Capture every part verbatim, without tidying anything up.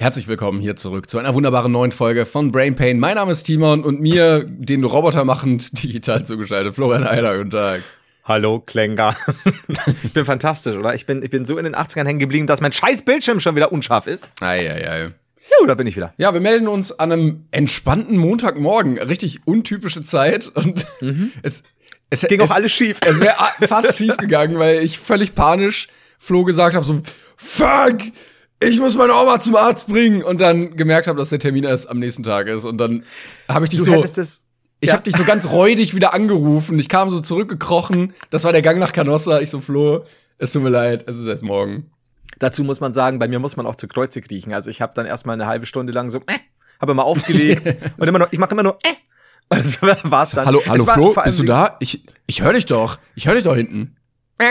Herzlich willkommen hier zurück zu einer wunderbaren neuen Folge von Brain Pain. Mein Name ist Timon und mir, den Roboter machend, digital zugeschaltet, Florian Heider, guten Tag. Hallo, Klenker. Ich bin fantastisch, oder? Ich bin, ich bin so in den achtzigern hängen geblieben, dass mein scheiß Bildschirm schon wieder unscharf ist. Ei, ei, ei. Jo, da bin ich wieder. Ja, wir melden uns an einem entspannten Montagmorgen. Richtig untypische Zeit. Und mhm. es, es ging es, auch alles schief. Es wäre fast schief gegangen, weil ich völlig panisch Flo gesagt habe, so, fuck, ich muss meine Oma zum Arzt bringen. Und dann gemerkt habe, dass der Termin erst am nächsten Tag ist. Und dann habe ich dich du so, hättest das, ich ja. habe dich so ganz räudig wieder angerufen. Ich kam so zurückgekrochen. Das war der Gang nach Canossa. Ich so, Flo, es tut mir leid, es ist erst morgen. Dazu muss man sagen, bei mir muss man auch zu Kreuze kriechen. Also ich habe dann erstmal eine halbe Stunde lang so, äh, habe immer aufgelegt und immer noch, ich mache immer nur, äh. Und das war's dann. Hallo, hallo war Flo, bist du da? Ich, ich höre dich doch. Ich höre dich doch hinten. Äh.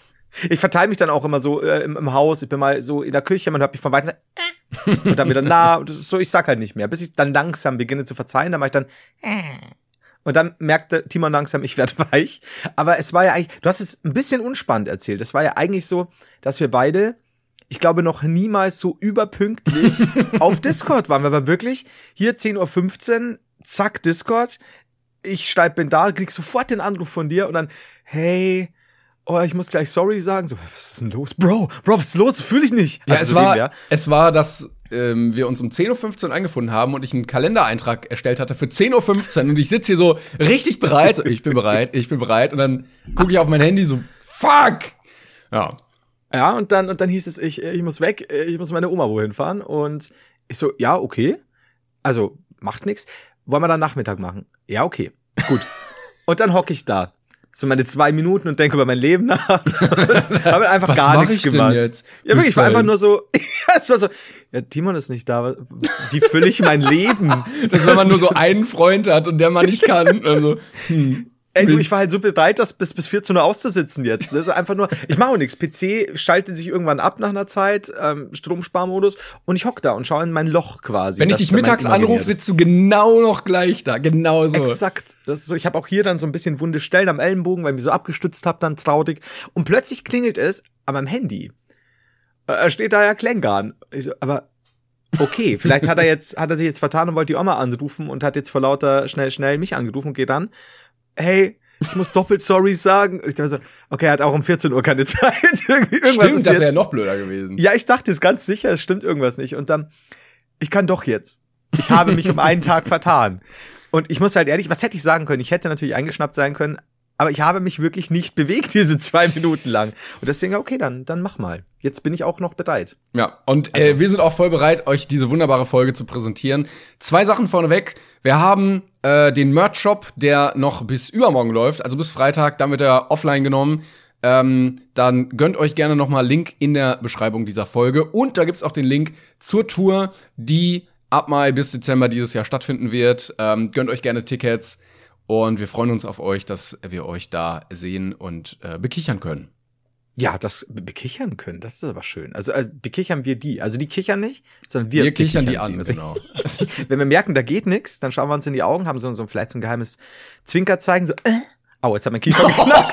Ich verteile mich dann auch immer so äh, im, im Haus. Ich bin mal so in der Küche, man hört mich von weitem äh. und dann wieder nah. Und das ist so, ich sag halt nicht mehr. Bis ich dann langsam beginne zu verzeihen, dann mache ich dann äh. Und dann merkte Timon langsam, ich werde weich. Aber es war ja eigentlich, du hast es ein bisschen unspannend erzählt. Es war ja eigentlich so, dass wir beide, ich glaube, noch niemals so überpünktlich auf Discord waren. Wir waren wirklich hier zehn Uhr fünfzehn, zack, Discord. Ich steig, bin da, krieg sofort den Anruf von dir und dann, hey, oh, ich muss gleich sorry sagen. So, was ist denn los? Bro, Bro, was ist los? Fühl ich nicht. Ja, also es, so war, ja. es war, dass ähm, wir uns um zehn Uhr fünfzehn eingefunden haben und ich einen Kalendereintrag erstellt hatte für zehn Uhr fünfzehn und ich sitze hier so richtig bereit. So, ich bin bereit, ich bin bereit. Und dann gucke ich auf mein Handy so, fuck! Ja. Ja, und dann, und dann hieß es, ich, ich muss weg, ich muss meine Oma wohin fahren. Und ich so, ja, okay. Also, macht nix. Wollen wir dann Nachmittag machen? Ja, okay. Gut. Und dann hocke ich da. So meine zwei Minuten und denke über mein Leben nach. Und habe einfach Was gar mach nichts ich denn gemacht. Jetzt? Ja, wirklich, ich war einfach nur so, es war so, ja, Timon ist nicht da. Wie fülle ich mein Leben? Dass wenn man nur so einen Freund hat und der man nicht kann. Also, hm. Ey, du, ich war halt so bereit, das bis, bis vierzehn Uhr auszusitzen jetzt. Das ist einfach nur, ich mache auch nichts. P C schaltet sich irgendwann ab nach einer Zeit, ähm, Stromsparmodus, und ich hock da und schaue in mein Loch quasi. Wenn ich dich mittags anrufe, sitzt du genau noch gleich da. Genau so. Exakt. Das ist so, ich habe auch hier dann so ein bisschen wunde Stellen am Ellenbogen, weil ich mich so abgestützt habe, dann traurig. Und plötzlich klingelt es an meinem Handy. Da steht da ja Klängern. Ich so, aber okay, vielleicht hat er jetzt, hat er sich jetzt vertan und wollte die Oma anrufen und hat jetzt vor lauter schnell, schnell mich angerufen und geht dann. Hey, ich muss doppelt sorry sagen. Ich dachte so, okay, er hat auch um vierzehn Uhr keine Zeit. Irgendwas stimmt, ist das wäre jetzt noch blöder gewesen. Ja, ich dachte es ganz sicher, es stimmt irgendwas nicht. Und dann, ich kann doch jetzt. Ich habe mich um einen Tag vertan. Und ich muss halt ehrlich, was hätte ich sagen können? Ich hätte natürlich eingeschnappt sein können, aber ich habe mich wirklich nicht bewegt diese zwei Minuten lang. Und deswegen, okay, dann, dann mach mal. Jetzt bin ich auch noch bereit. Ja, und also. äh, wir sind auch voll bereit, euch diese wunderbare Folge zu präsentieren. Zwei Sachen vorneweg. Wir haben äh, den Merch-Shop, der noch bis übermorgen läuft, also bis Freitag, dann wird er offline genommen. Ähm, dann gönnt euch gerne noch mal Link in der Beschreibung dieser Folge. Und da gibt's auch den Link zur Tour, die ab Mai bis Dezember dieses Jahr stattfinden wird. Ähm, gönnt euch gerne Tickets. Und wir freuen uns auf euch, dass wir euch da sehen und äh, bekichern können. Ja, das bekichern können, das ist aber schön. Also äh, bekichern wir die. Also die kichern nicht, sondern wir, wir kichern die sie. an, Also, genau. Wenn wir merken, da geht nichts, dann schauen wir uns in die Augen, haben so, so vielleicht so ein geheimes Zwinkerzeichen, so, äh, au, jetzt hat mein Kiefer geknackst.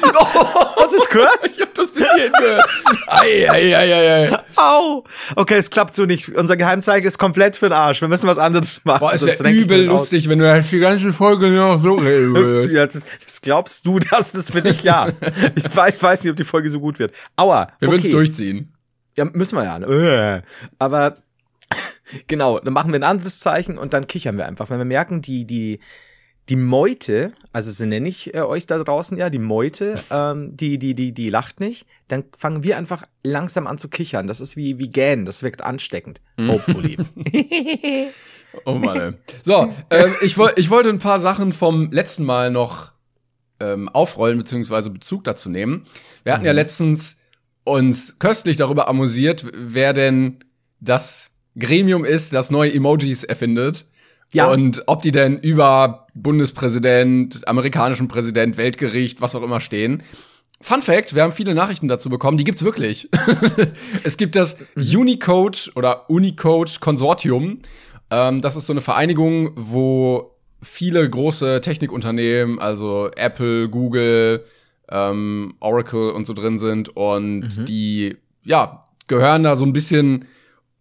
Was ist kurz? Ich hab das bisschen gehört. Ei, ei, ei, ei, ei. Au. Okay, es klappt so nicht. Unser Geheimzeichen ist komplett für den Arsch. Wir müssen was anderes machen. Boah, ist Sonst ja denke ich übel mir lustig, wenn du die ganze Folge noch so reden würdest. Ja, das, das glaubst du, dass das für dich, ja. Ich weiß, ich weiß nicht, ob die Folge so gut wird. Aua. Wir okay. würden es durchziehen. Ja, müssen wir ja. Ne? Aber genau, dann machen wir ein anderes Zeichen und dann kichern wir einfach. Wenn wir merken, die, die, die Meute, also so nenne ich äh, euch da draußen ja, die Meute, ähm, die, die, die, die lacht nicht, dann fangen wir einfach langsam an zu kichern. Das ist wie, wie Gähnen, das wirkt ansteckend. Hopefully. Oh Mann, ey. So, ähm, ich, woll, ich wollte ein paar Sachen vom letzten Mal noch ähm, aufrollen, beziehungsweise Bezug dazu nehmen. Wir hatten mhm. ja letztens uns köstlich darüber amüsiert, wer denn das Gremium ist, das neue Emojis erfindet. Ja. Und ob die denn über Bundespräsident, amerikanischen Präsident, Weltgericht, was auch immer stehen. Fun Fact, wir haben viele Nachrichten dazu bekommen, die gibt's wirklich. Es gibt das Unicode oder Unicode Konsortium. Ähm, das ist so eine Vereinigung, wo viele große Technikunternehmen, also Apple, Google, ähm, Oracle und so drin sind. Und mhm. die, ja, gehören da so ein bisschen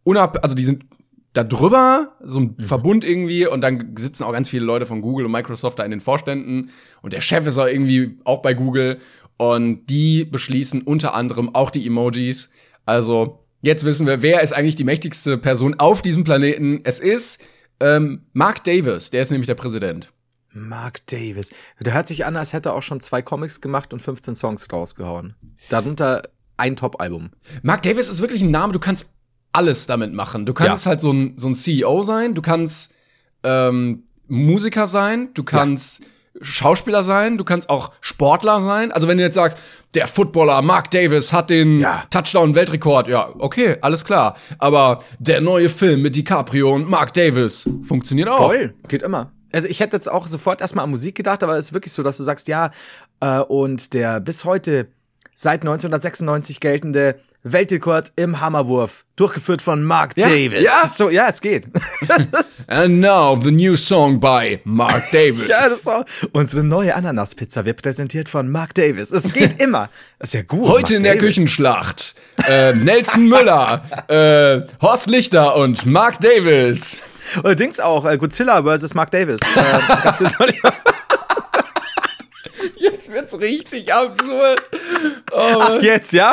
unab, also die sind da drüber, so ein mhm. Verbund irgendwie, und dann sitzen auch ganz viele Leute von Google und Microsoft da in den Vorständen und der Chef ist auch irgendwie auch bei Google und die beschließen unter anderem auch die Emojis. Also jetzt wissen wir, wer ist eigentlich die mächtigste Person auf diesem Planeten. Es ist ähm, Mark Davis, der ist nämlich der Präsident. Mark Davis. Der hört sich an, als hätte er auch schon zwei Comics gemacht und fünfzehn Songs rausgehauen. Darunter ein Top-Album. Mark Davis ist wirklich ein Name, du kannst alles damit machen. Du kannst ja. halt so ein, so ein C E O sein, du kannst ähm, Musiker sein, du kannst ja. Schauspieler sein, du kannst auch Sportler sein. Also wenn du jetzt sagst, der Footballer Mark Davis hat den ja. Touchdown-Weltrekord, ja, okay, alles klar. Aber der neue Film mit DiCaprio und Mark Davis funktioniert auch. Voll, geht immer. Also ich hätte jetzt auch sofort erstmal an Musik gedacht, aber es ist wirklich so, dass du sagst, ja, äh, und der bis heute seit neunzehnhundertsechsundneunzig geltende Weltrekord im Hammerwurf, durchgeführt von Mark ja, Davis. Ja, so, ja, es geht. And now the new song by Mark Davis. Ja, das ist auch unsere neue Ananaspizza wird präsentiert von Mark Davis. Es geht immer. Das ist ja gut. Heute Mark in der Davis. Küchenschlacht äh, Nelson Müller, äh, Horst Lichter und Mark Davis. Oder Dings auch, äh, Godzilla versus Mark Davis. äh, gab's das mal Jetzt wird's richtig absurd. Oh. Ach, jetzt, ja?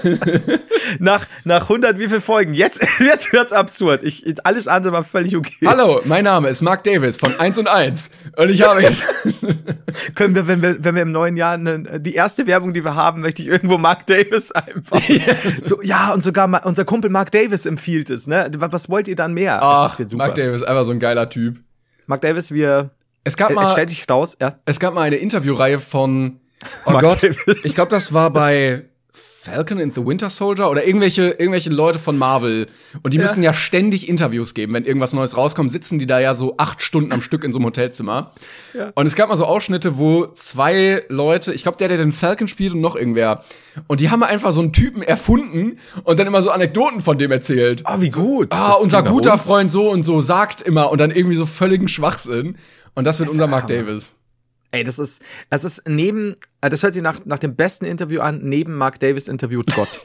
nach, nach hundert wie viel Folgen? Jetzt, jetzt wird's absurd. Ich, alles andere war völlig okay. Hallo, mein Name ist Mark Davis von eins und eins. Und ich habe jetzt... Können wir, wenn wir, wenn wir im neuen Jahr eine, die erste Werbung, die wir haben, möchte ich irgendwo Mark Davis einfach. so, ja, und sogar Ma- unser Kumpel Mark Davis empfiehlt es, ne? Was wollt ihr dann mehr? Ach, das wird super. Mark Davis, einfach so ein geiler Typ. Mark Davis, wir... Es gab mal, es stellt sich raus, ja. Es gab mal eine Interviewreihe von, oh Mark Gott, Davis. Ich glaube, das war bei Falcon and the Winter Soldier oder irgendwelche, irgendwelche Leute von Marvel. Und die ja. müssen ja ständig Interviews geben, wenn irgendwas Neues rauskommt, sitzen die da ja so acht Stunden am Stück in so einem Hotelzimmer. Ja. Und es gab mal so Ausschnitte, wo zwei Leute, ich glaube, der, der den Falcon spielt und noch irgendwer, und die haben einfach so einen Typen erfunden und dann immer so Anekdoten von dem erzählt. Ah, oh, wie gut. Ah, unser guter uns. Freund so und so sagt immer und dann irgendwie so völligen Schwachsinn. Und das wird das unser Mark Hammer. Davis. Ey, das ist, das ist neben, das hört sich nach, nach dem besten Interview an, neben Mark Davis interviewt Gott.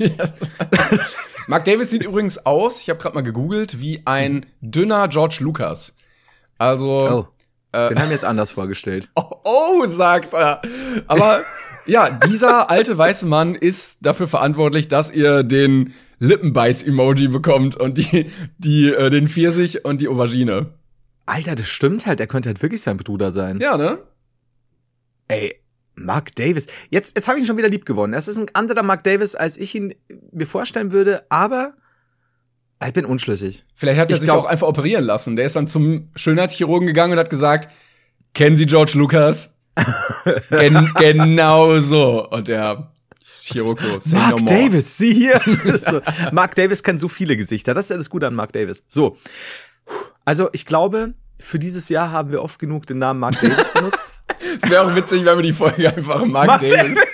Mark Davis sieht übrigens aus, ich habe gerade mal gegoogelt, wie ein dünner George Lucas. Also. Oh, äh, den haben wir jetzt anders vorgestellt. Oh, oh, sagt er. Aber ja, dieser alte weiße Mann ist dafür verantwortlich, dass ihr den Lippenbeiß-Emoji bekommt und die, die, äh, den Pfirsich und die Aubergine. Alter, das stimmt halt. Er könnte halt wirklich sein Bruder sein. Ja, ne? Ey, Mark Davis. Jetzt, jetzt habe ich ihn schon wieder lieb gewonnen. Es ist ein anderer Mark Davis, als ich ihn mir vorstellen würde, aber ich bin unschlüssig. Vielleicht hat er ich sich glaub, auch einfach operieren lassen. Der ist dann zum Schönheitschirurgen gegangen und hat gesagt, kennen Sie George Lucas? Gen- genau so. Und der Chirurg so, Mark no Davis, sieh hier. so. Mark Davis kennt so viele Gesichter. Das ist ja das Gute an Mark Davis. So. Also, ich glaube, für dieses Jahr haben wir oft genug den Namen Mark Davis benutzt. Es wäre auch witzig, wenn wir die Folge einfach Mark, Mark Davis. Davis.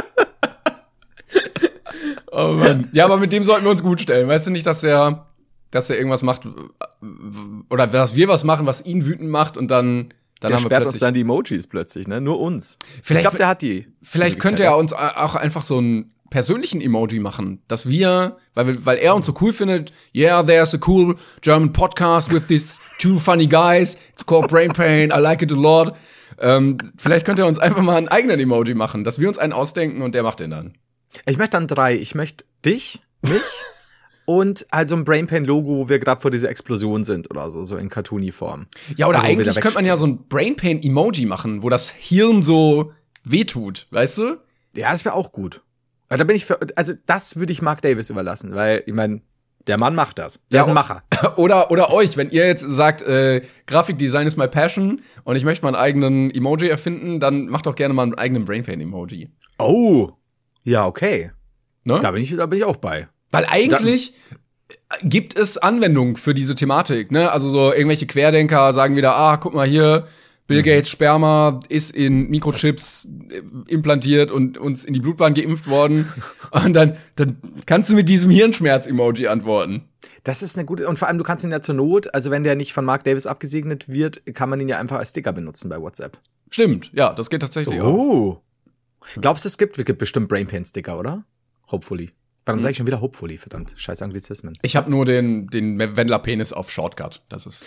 Oh Mann. Ja, aber mit dem sollten wir uns gut stellen. Weißt du nicht, dass er, dass er irgendwas macht oder dass wir was machen, was ihn wütend macht und dann, dann der haben wir sperrt uns dann die Emojis plötzlich, ne? Nur uns. Vielleicht, ich glaube, der hat die. Vielleicht könnte er uns auch einfach so einen persönlichen Emoji machen, dass wir, weil wir, weil er uns so cool findet, yeah, there's a cool German podcast with these two funny guys, it's called Brain Pain, I like it a lot. Ähm, vielleicht könnte er uns einfach mal einen eigenen Emoji machen, dass wir uns einen ausdenken und der macht den dann. Ich möchte dann drei. Ich möchte dich, mich und halt so ein Brain Pain Logo, wo wir gerade vor dieser Explosion sind oder so, so in Cartoony-Form. Ja, oder also, eigentlich könnte man ja so ein Brain Pain Emoji machen, wo das Hirn so wehtut, weißt du? Ja, das wäre auch gut. Da bin ich für, also das würde ich Mark Davis überlassen, weil, ich meine, der Mann macht das. Der ja, ist ein Macher. Oder, oder euch, wenn ihr jetzt sagt, äh, Grafikdesign ist my passion und ich möchte mal einen eigenen Emoji erfinden, dann macht doch gerne mal einen eigenen Brainpain-Emoji. Oh, ja, okay. Ne? Da bin ich, da bin ich auch bei. Weil eigentlich da, gibt es Anwendungen für diese Thematik, ne? Also so irgendwelche Querdenker sagen wieder, ah, guck mal hier, Bill Gates Sperma ist in Mikrochips implantiert und uns in die Blutbahn geimpft worden. Und dann, dann kannst du mit diesem Hirnschmerz-Emoji antworten. Das ist eine gute, und vor allem, du kannst ihn ja zur Not, also wenn der nicht von Mark Davis abgesegnet wird, kann man ihn ja einfach als Sticker benutzen bei WhatsApp. Stimmt, ja, das geht tatsächlich oh. auch. Oh. Glaubst du, es gibt, es gibt bestimmt Brainpain-Sticker, oder? Hopefully. Warum sage ich schon wieder hopefully, verdammt, scheiß Anglizismen. Ich habe nur den, den Wendler-Penis auf Shortcut, das ist.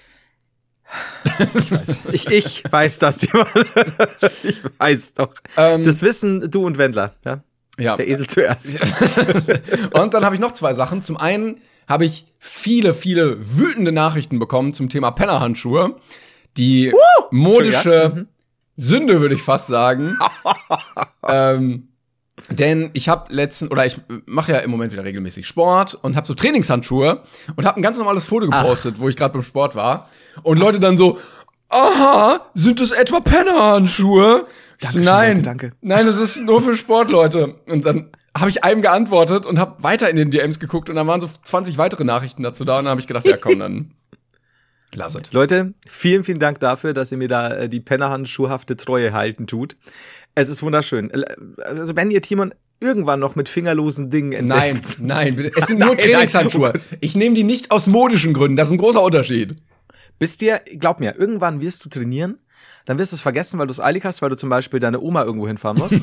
Ich weiß, ich, ich weiß das, ich weiß doch. Ähm, das wissen du und Wendler, ja? Ja. Der Esel zuerst. Und dann habe ich noch zwei Sachen. Zum einen habe ich viele, viele wütende Nachrichten bekommen zum Thema Pennerhandschuhe. Die uh, modische mhm. Sünde, würde ich fast sagen. ähm, denn ich habe letzten, oder ich mache ja im Moment wieder regelmäßig Sport und habe so Trainingshandschuhe und habe ein ganz normales Foto gepostet, Ach. wo ich gerade beim Sport war. Und Leute dann so, aha, sind das etwa Pennerhandschuhe? Danke, nein, Leute, danke. Nein, es ist nur für Sportleute. Und dann habe ich einem geantwortet und habe weiter in den D Ms geguckt und dann waren so zwanzig weitere Nachrichten dazu da und dann habe ich gedacht, ja komm, dann lass es. Leute, vielen, vielen Dank dafür, dass ihr mir da äh, die pennerhandschuhhafte Treue halten tut. Es ist wunderschön. Also wenn ihr Timon irgendwann noch mit fingerlosen Dingen entdeckt. Nein, nein, bitte. Es sind nur Trainingshandschuhe. Ich nehme die nicht aus modischen Gründen, das ist ein großer Unterschied. Bist dir, glaub mir, irgendwann wirst du trainieren, dann wirst du es vergessen, weil du es eilig hast, weil du zum Beispiel deine Oma irgendwo hinfahren musst.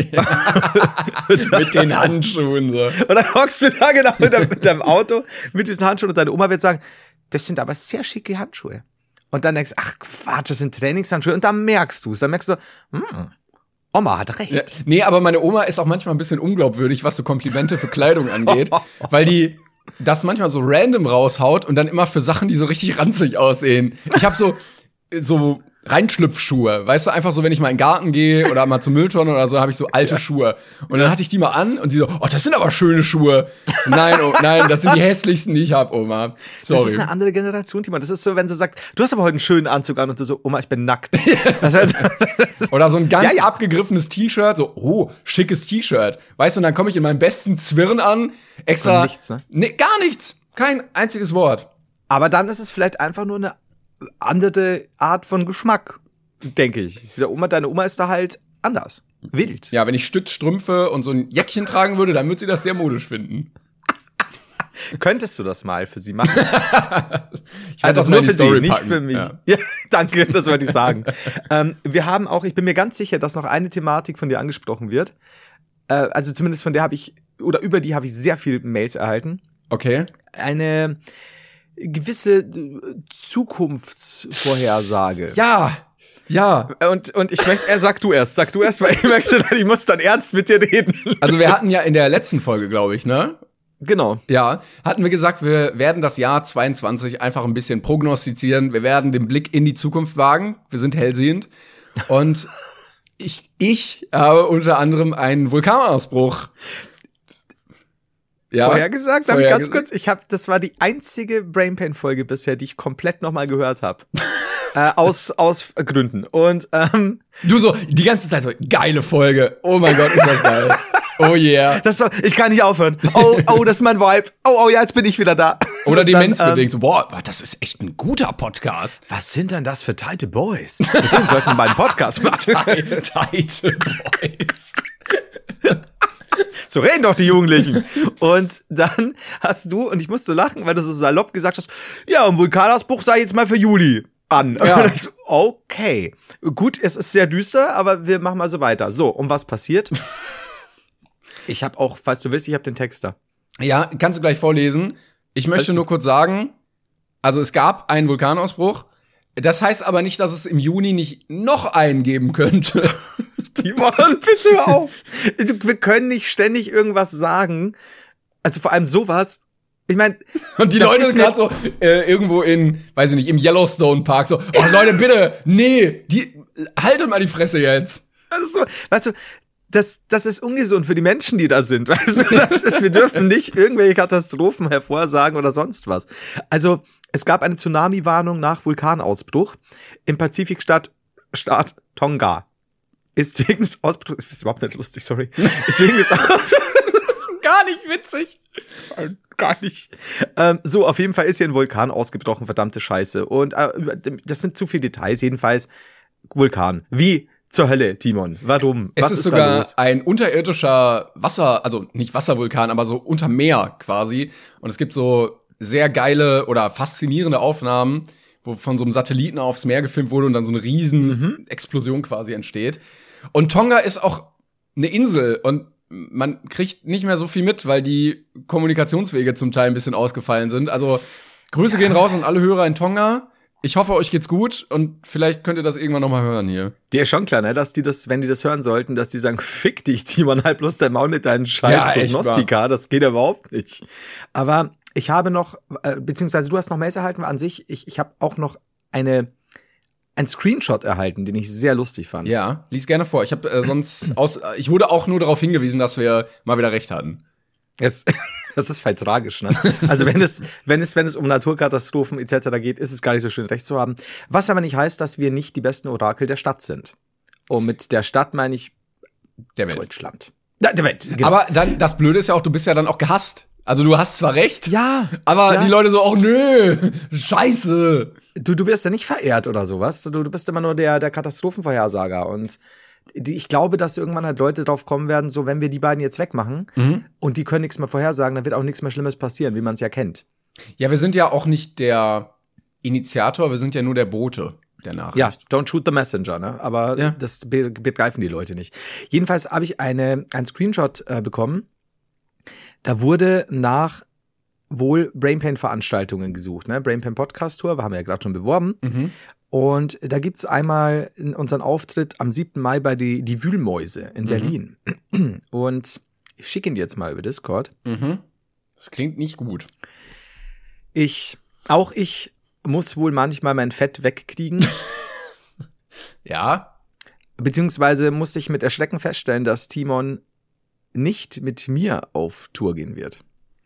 Mit den Handschuhen so. Und dann hockst du da genau mit deinem, mit deinem Auto mit diesen Handschuhen und deine Oma wird sagen, das sind aber sehr schicke Handschuhe. Und dann denkst du, ach Quatsch, das sind Trainingshandschuhe. Und dann merkst du es. Dann merkst du, hm, Oma hat recht. Ja, nee, aber meine Oma ist auch manchmal ein bisschen unglaubwürdig, was so Komplimente für Kleidung angeht. Weil die das manchmal so random raushaut und dann immer für Sachen, die so richtig ranzig aussehen. Ich habe so, so Reinschlüpfschuhe, weißt du, einfach so, wenn ich mal in den Garten gehe oder mal zur Mülltonne oder so, habe ich so alte ja. Schuhe. Und dann hatte ich die mal an und die so, oh, das sind aber schöne Schuhe. So, nein, oh, nein, das sind die hässlichsten, die ich habe, Oma. Sorry. Das ist eine andere Generation, Timon. Das ist so, wenn sie sagt, du hast aber heute einen schönen Anzug an und du so, Oma, ich bin nackt. Das heißt, oder so ein ganz ja, ja. abgegriffenes T-Shirt, so, oh, schickes T-Shirt. Weißt du, und dann komme ich in meinem besten Zwirn an, extra. Und nichts, ne? Nee, gar nichts. Kein einziges Wort. Aber dann ist es vielleicht einfach nur eine andere Art von Geschmack, denke ich. Der Oma, deine Oma ist da halt anders. Wild. Ja, wenn ich Stützstrümpfe und so ein Jäckchen tragen würde, dann würde sie das sehr modisch finden. Könntest du das mal für sie machen? Ich also nur für Story sie, packen. Nicht für mich. Ja. Ja, danke, das wollte ich sagen. ähm, wir haben auch, ich bin mir ganz sicher, dass noch eine Thematik von dir angesprochen wird. Äh, also zumindest von der habe ich, oder über die habe ich sehr viel Mails erhalten. Okay. Eine gewisse Zukunftsvorhersage. Ja, ja. Und, und ich möchte, er sag du erst, sag du erst, weil ich möchte, ich muss dann ernst mit dir reden. Also wir hatten ja in der letzten Folge, glaube ich, ne? Genau. Ja, hatten wir gesagt, wir werden das Jahr zweiundzwanzig einfach ein bisschen prognostizieren. Wir werden den Blick in die Zukunft wagen. Wir sind hellsehend. Und ich, ich habe unter anderem einen Vulkanausbruch. Ja, vorhergesagt, dann vorher ganz kurz, ich habe, das war die einzige Brainpain-Folge bisher, die ich komplett nochmal gehört habe. äh, aus, aus Gründen. Und, ähm, du so, die ganze Zeit so, geile Folge. Oh mein Gott, ist das geil. Oh yeah. Das so, ich kann nicht aufhören. Oh, oh, das ist mein Vibe. Oh, oh, ja, jetzt bin ich wieder da. Oder demenzbedingt ähm, so, boah, das ist echt ein guter Podcast. Was sind denn das für tighte Boys? Mit denen sollten wir mal einen Podcast machen. Tighte Boys. So reden doch die Jugendlichen. Und dann hast du, und ich musste lachen, weil du so salopp gesagt hast, ja, ein Vulkanausbruch sei jetzt mal für Juli an. Ja. So, okay. Gut, es ist sehr düster, aber wir machen mal so weiter. So, und was passiert? Ich habe auch, falls du willst, ich habe den Text da. Ja, kannst du gleich vorlesen. Ich möchte nur kurz sagen, also es gab einen Vulkanausbruch. Das heißt aber nicht, dass es im Juni nicht noch einen geben könnte. Timon, bitte hör auf. Wir können nicht ständig irgendwas sagen. Also vor allem sowas. Ich meine, und die Leute sind gerade so äh, irgendwo in, weiß ich nicht, im Yellowstone Park so, oh Leute, bitte, nee, die, haltet mal die Fresse jetzt. Das ist so, weißt du, das, das ist ungesund für die Menschen, die da sind. Weißt du, das ist, wir dürfen nicht irgendwelche Katastrophen hervorsagen oder sonst was. Also, es gab eine Tsunami-Warnung nach Vulkanausbruch im Pazifikstaat Staat Tonga. Ist wegen des Ausbruchs, ist überhaupt nicht lustig, sorry. Ist wegen des Ausbruchs gar nicht witzig. Gar nicht. Ähm, so, auf jeden Fall ist hier ein Vulkan ausgebrochen, verdammte Scheiße. Und äh, das sind zu viele Details, jedenfalls Vulkan. Wie zur Hölle, Timon? Warum? Es Was ist, ist sogar da los? ein unterirdischer Wasser, also nicht Wasservulkan, aber so unter Meer quasi. Und es gibt so sehr geile oder faszinierende Aufnahmen, wo von so einem Satelliten aufs Meer gefilmt wurde und dann so eine riesen mhm. Explosion quasi entsteht. Und Tonga ist auch eine Insel und man kriegt nicht mehr so viel mit, weil die Kommunikationswege zum Teil ein bisschen ausgefallen sind. Also Grüße ja. gehen raus an alle Hörer in Tonga. Ich hoffe, euch geht's gut und vielleicht könnt ihr das irgendwann noch mal hören hier. Dir ist schon klar, ne, dass die das, wenn die das hören sollten, dass die sagen, fick dich, Timon, halt bloß dein Maul mit deinen scheiß ja, Prognostika, das geht überhaupt nicht. Aber ich habe noch, äh, beziehungsweise du hast noch Mails erhalten, an sich, ich, ich habe auch noch eine, ein Screenshot erhalten, den ich sehr lustig fand. Ja, lies gerne vor. Ich habe äh, sonst aus, ich wurde auch nur darauf hingewiesen, dass wir mal wieder recht hatten. Es Das ist voll tragisch, ne? Also wenn es, wenn es, wenn es um Naturkatastrophen et cetera geht, ist es gar nicht so schön, recht zu haben. Was aber nicht heißt, dass wir nicht die besten Orakel der Stadt sind. Und mit der Stadt meine ich der Welt. Deutschland. Ja, der Welt, genau. Aber dann, das Blöde ist ja auch, du bist ja dann auch gehasst. Also du hast zwar recht, ja, aber ja. die Leute so, oh nö, scheiße. Du, du wirst ja nicht verehrt oder sowas. Du, du bist immer nur der, der Katastrophenvorhersager. Und die, ich glaube, dass irgendwann halt Leute drauf kommen werden, so wenn wir die beiden jetzt wegmachen mhm. und die können nichts mehr vorhersagen, dann wird auch nichts mehr Schlimmes passieren, wie man es ja kennt. Ja, wir sind ja auch nicht der Initiator, wir sind ja nur der Bote der Nachricht. Ja, don't shoot the messenger, ne? Aber ja. das be- begreifen die Leute nicht. Jedenfalls habe ich eine, einen Screenshot äh, bekommen. Da wurde nach wohl Brainpain-Veranstaltungen gesucht, ne? Brainpain-Podcast-Tour, wir haben ja gerade schon beworben. Mhm. Und da gibt's einmal unseren Auftritt am siebten Mai bei die, die Wühlmäuse in mhm. Berlin. Und ich schicke ihn dir jetzt mal über Discord. Mhm. Das klingt nicht gut. Ich, auch ich muss wohl manchmal mein Fett wegkriegen. Ja. Beziehungsweise musste ich mit Erschrecken feststellen, dass Timon nicht mit mir auf Tour gehen wird.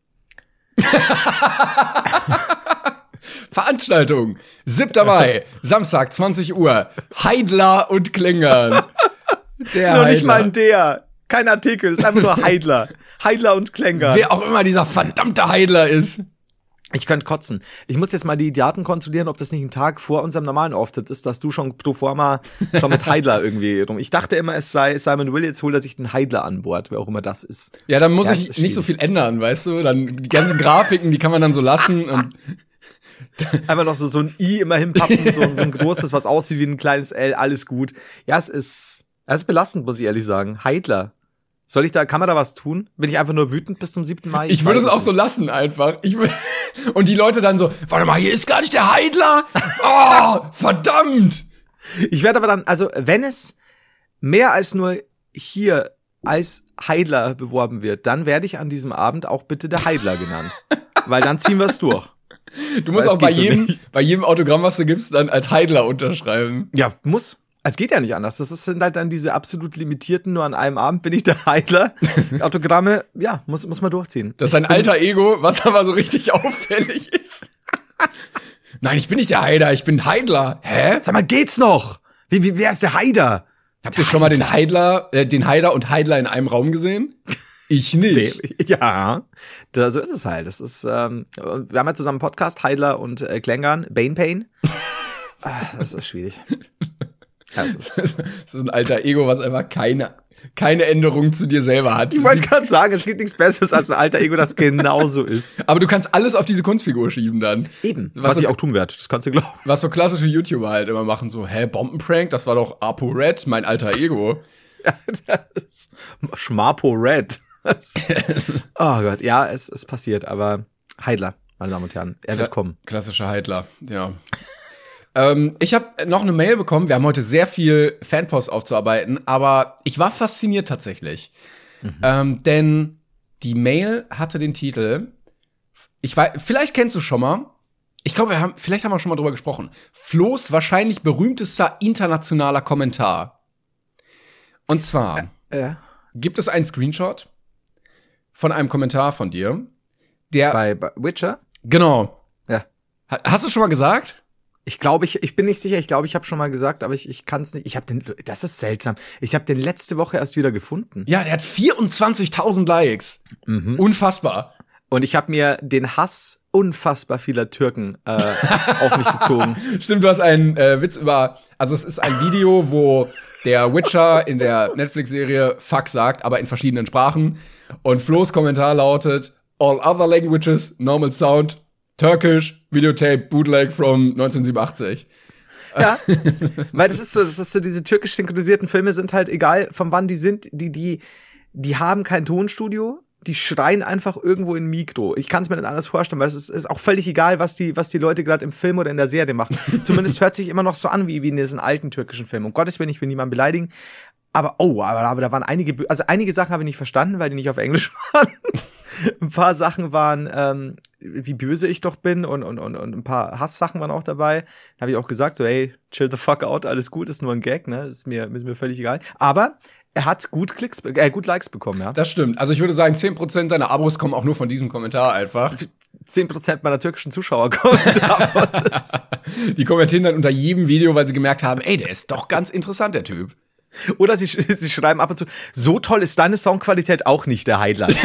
Veranstaltung, siebten Mai, Samstag, zwanzig Uhr, Heidler und Klingern. Der Nur nicht mal ein der, kein Artikel, es ist einfach nur Heidler. Heidler und Klingern. Wer auch immer dieser verdammte Heidler ist. Ich könnte kotzen. Ich muss jetzt mal die Daten kontrollieren, ob das nicht ein Tag vor unserem normalen Auftritt ist, dass du schon pro forma schon mit Heidler irgendwie rum. Ich dachte immer, es sei Simon Will, jetzt holt er sich den Heidler an Bord, wer auch immer das ist. Ja, dann muss ja, ich nicht so viel ändern, weißt du? Dann die ganzen Grafiken, die kann man dann so lassen und einfach noch so, so ein I immer hinpappen, so, so ein großes, was aussieht wie ein kleines L, alles gut. Ja, es ist, es ist belastend, muss ich ehrlich sagen. Heidler. Soll ich da, kann man da was tun? Bin ich einfach nur wütend bis zum siebten Mai? Ich, ich würde es auch nicht. So lassen einfach. Ich will und die Leute dann so, warte mal, hier ist gar nicht der Heidler. Oh, verdammt. Ich werde aber dann, also wenn es mehr als nur hier als Heidler beworben wird, dann werde ich an diesem Abend auch bitte der Heidler genannt. Weil dann ziehen wir es durch. Du musst auch bei jedem, so bei jedem Autogramm, was du gibst, dann als Heidler unterschreiben. Ja, muss. Es geht ja nicht anders. Das sind halt dann diese absolut limitierten, nur an einem Abend bin ich der Heidler. Autogramme, ja, muss, muss man durchziehen. Das ist ein alter Ego, was aber so richtig auffällig ist. Nein, ich bin nicht der Heider, ich bin Heidler. Hä? Sag mal, geht's noch? Wie, wie, wer ist der Heider? Habt ihr schon mal den Heidler, äh, den Heider und Heidler in einem Raum gesehen? Ich nicht. Ja, da, so ist es halt. Das ist, ähm, wir haben ja zusammen einen Podcast, Heidler und äh, Klengern, Bane Pain. Ah, das ist schwierig. Das ist so ein alter Ego, was einfach keine, keine Änderung zu dir selber hat. Ich wollte gerade sagen, es gibt nichts Besseres als ein alter Ego, das genauso ist. Aber du kannst alles auf diese Kunstfigur schieben dann. Eben, was, was ich auch tun werde, das kannst du glauben. Was so klassische YouTuber halt immer machen, so, hä, Bombenprank, das war doch Apo Red, mein alter Ego. Ja, das ist Schmapo Red. Oh Gott, ja, es ist passiert, aber Heidler, meine Damen und Herren, er wird Kla- kommen. Klassischer Heidler, ja. ähm, ich habe noch eine Mail bekommen, wir haben heute sehr viel Fanpost aufzuarbeiten, aber ich war fasziniert tatsächlich. Mhm. Ähm, denn die Mail hatte den Titel, ich weiß, vielleicht kennst du schon mal, ich glaube, wir haben, vielleicht haben wir schon mal drüber gesprochen, Flo's wahrscheinlich berühmtester internationaler Kommentar. Und zwar äh, äh. gibt es einen Screenshot von einem Kommentar von dir, der bei, bei Witcher? Genau. Ja. Hast du schon mal gesagt? Ich glaube, ich, ich bin nicht sicher. Ich glaube, ich habe schon mal gesagt, aber ich, ich kann es nicht. Ich habe den, das ist seltsam. Ich habe den letzte Woche erst wieder gefunden. Ja, der hat vierundzwanzigtausend Likes. Mhm. Unfassbar. Und ich habe mir den Hass unfassbar vieler Türken äh, auf mich gezogen. Stimmt, du hast einen äh, Witz über, also es ist ein Video, wo der Witcher in der Netflix-Serie Fuck sagt, aber in verschiedenen Sprachen. Und Flo's Kommentar lautet, all other languages, normal sound, Turkish, Videotape, Bootleg from neunzehnhundertsiebenundachtzig. Ja, weil das ist so, das ist so, diese türkisch synchronisierten Filme sind halt egal, von wann die sind, die, die, die haben kein Tonstudio, die schreien einfach irgendwo in ein Mikro. Ich kann es mir nicht anders vorstellen, weil es ist, ist auch völlig egal, was die, was die Leute gerade im Film oder in der Serie machen. Zumindest hört sich immer noch so an, wie, wie in diesen alten türkischen Filmen. Um Gottes Willen, ich will niemanden beleidigen. Aber, oh, aber, aber da waren einige, also einige Sachen habe ich nicht verstanden, weil die nicht auf Englisch waren. Ein paar Sachen waren, ähm, wie böse ich doch bin und, und, und, und ein paar Hasssachen waren auch dabei. Da habe ich auch gesagt, so, hey, chill the fuck out, alles gut, ist nur ein Gag, ne, ist mir, ist mir völlig egal. Aber er hat gut Klicks, äh, gut Likes bekommen, ja. Das stimmt. Also ich würde sagen, zehn Prozent deiner Abos kommen auch nur von diesem Kommentar einfach. zehn Prozent meiner türkischen Zuschauer kommen davon. Die kommentieren dann unter jedem Video, weil sie gemerkt haben, ey, der ist doch ganz interessant, der Typ. Oder sie, sie schreiben ab und zu, so toll ist deine Soundqualität auch nicht, der Highlight.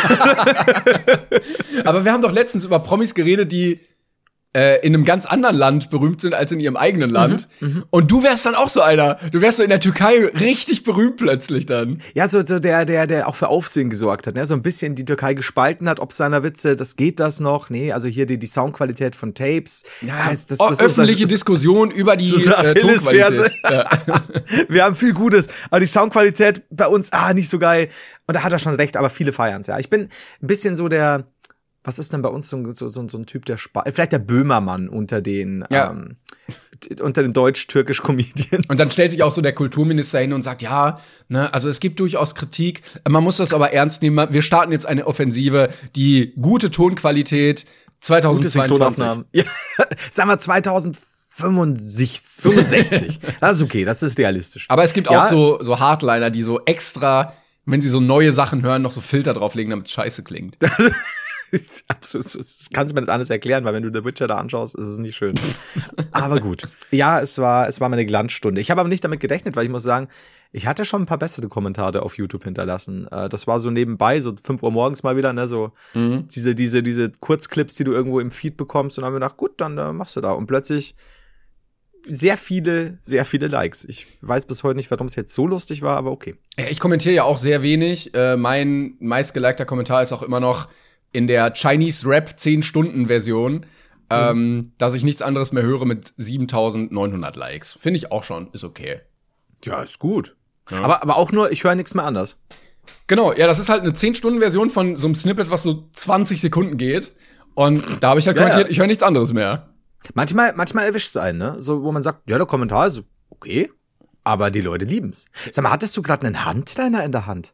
Aber wir haben doch letztens über Promis geredet, die äh, in einem ganz anderen Land berühmt sind als in ihrem eigenen Land. Mhm, und du wärst dann auch so einer. Du wärst so in der Türkei richtig berühmt plötzlich dann. Ja, so, so der, der, der auch für Aufsehen gesorgt hat, ne? So ein bisschen die Türkei gespalten hat, ob seiner Witze, das geht das noch? Nee, also hier die, die Soundqualität von Tapes. Ja, das, das, das öffentliche ist, Diskussion über die äh, Tonqualität. Ja. Wir haben viel Gutes, aber die Soundqualität bei uns, ah, nicht so geil. Und da hat er schon recht, aber viele feiern's, ja. Ich bin ein bisschen so der, was ist denn bei uns so, so, so, so ein Typ, der Sp- vielleicht der Böhmermann unter den, ja. ähm, unter den deutsch-türkisch-Comedians. Und dann stellt sich auch so der Kulturminister hin und sagt, ja, ne, also es gibt durchaus Kritik, man muss das aber ernst nehmen. Wir starten jetzt eine Offensive, die gute Tonqualität zweitausendzweiundzwanzig. Ja, sagen wir zweitausendfünfundsechzig. fünfundsechzig. Das ist okay, das ist realistisch. Aber es gibt ja. auch so, so Hardliner, die so extra, wenn sie so neue Sachen hören, noch so Filter drauflegen, damit es scheiße klingt. Absolut, das kannst du mir nicht alles erklären, weil wenn du The Witcher da anschaust, ist es nicht schön. Aber gut. Ja, es war, es war meine Glanzstunde. Ich habe aber nicht damit gerechnet, weil ich muss sagen, ich hatte schon ein paar bessere Kommentare auf YouTube hinterlassen. Das war so nebenbei, so fünf Uhr morgens mal wieder, ne, so mhm. diese, diese, diese Kurzclips, die du irgendwo im Feed bekommst. Und dann haben wir gedacht, gut, dann äh, machst du da. Und plötzlich sehr viele, sehr viele Likes. Ich weiß bis heute nicht, warum es jetzt so lustig war, aber okay. Ich kommentiere ja auch sehr wenig. Äh, mein meistgelikter Kommentar ist auch immer noch in der Chinese Rap zehn Stunden Version, mhm. ähm, dass ich nichts anderes mehr höre mit siebentausendneunhundert Likes. Finde ich auch schon, ist okay. Ja, ist gut. Ja. Aber, aber auch nur, ich höre nichts mehr anders. Genau, ja, das ist halt eine zehn Stunden Version von so einem Snippet, was so zwanzig Sekunden geht. Und da habe ich halt ja, kommentiert, ja. ich höre nichts anderes mehr. Manchmal, manchmal erwischt es einen, ne? So, wo man sagt, ja, der Kommentar ist okay, aber die Leute lieben's. Sag mal, hattest du gerade einen Handliner in der Hand?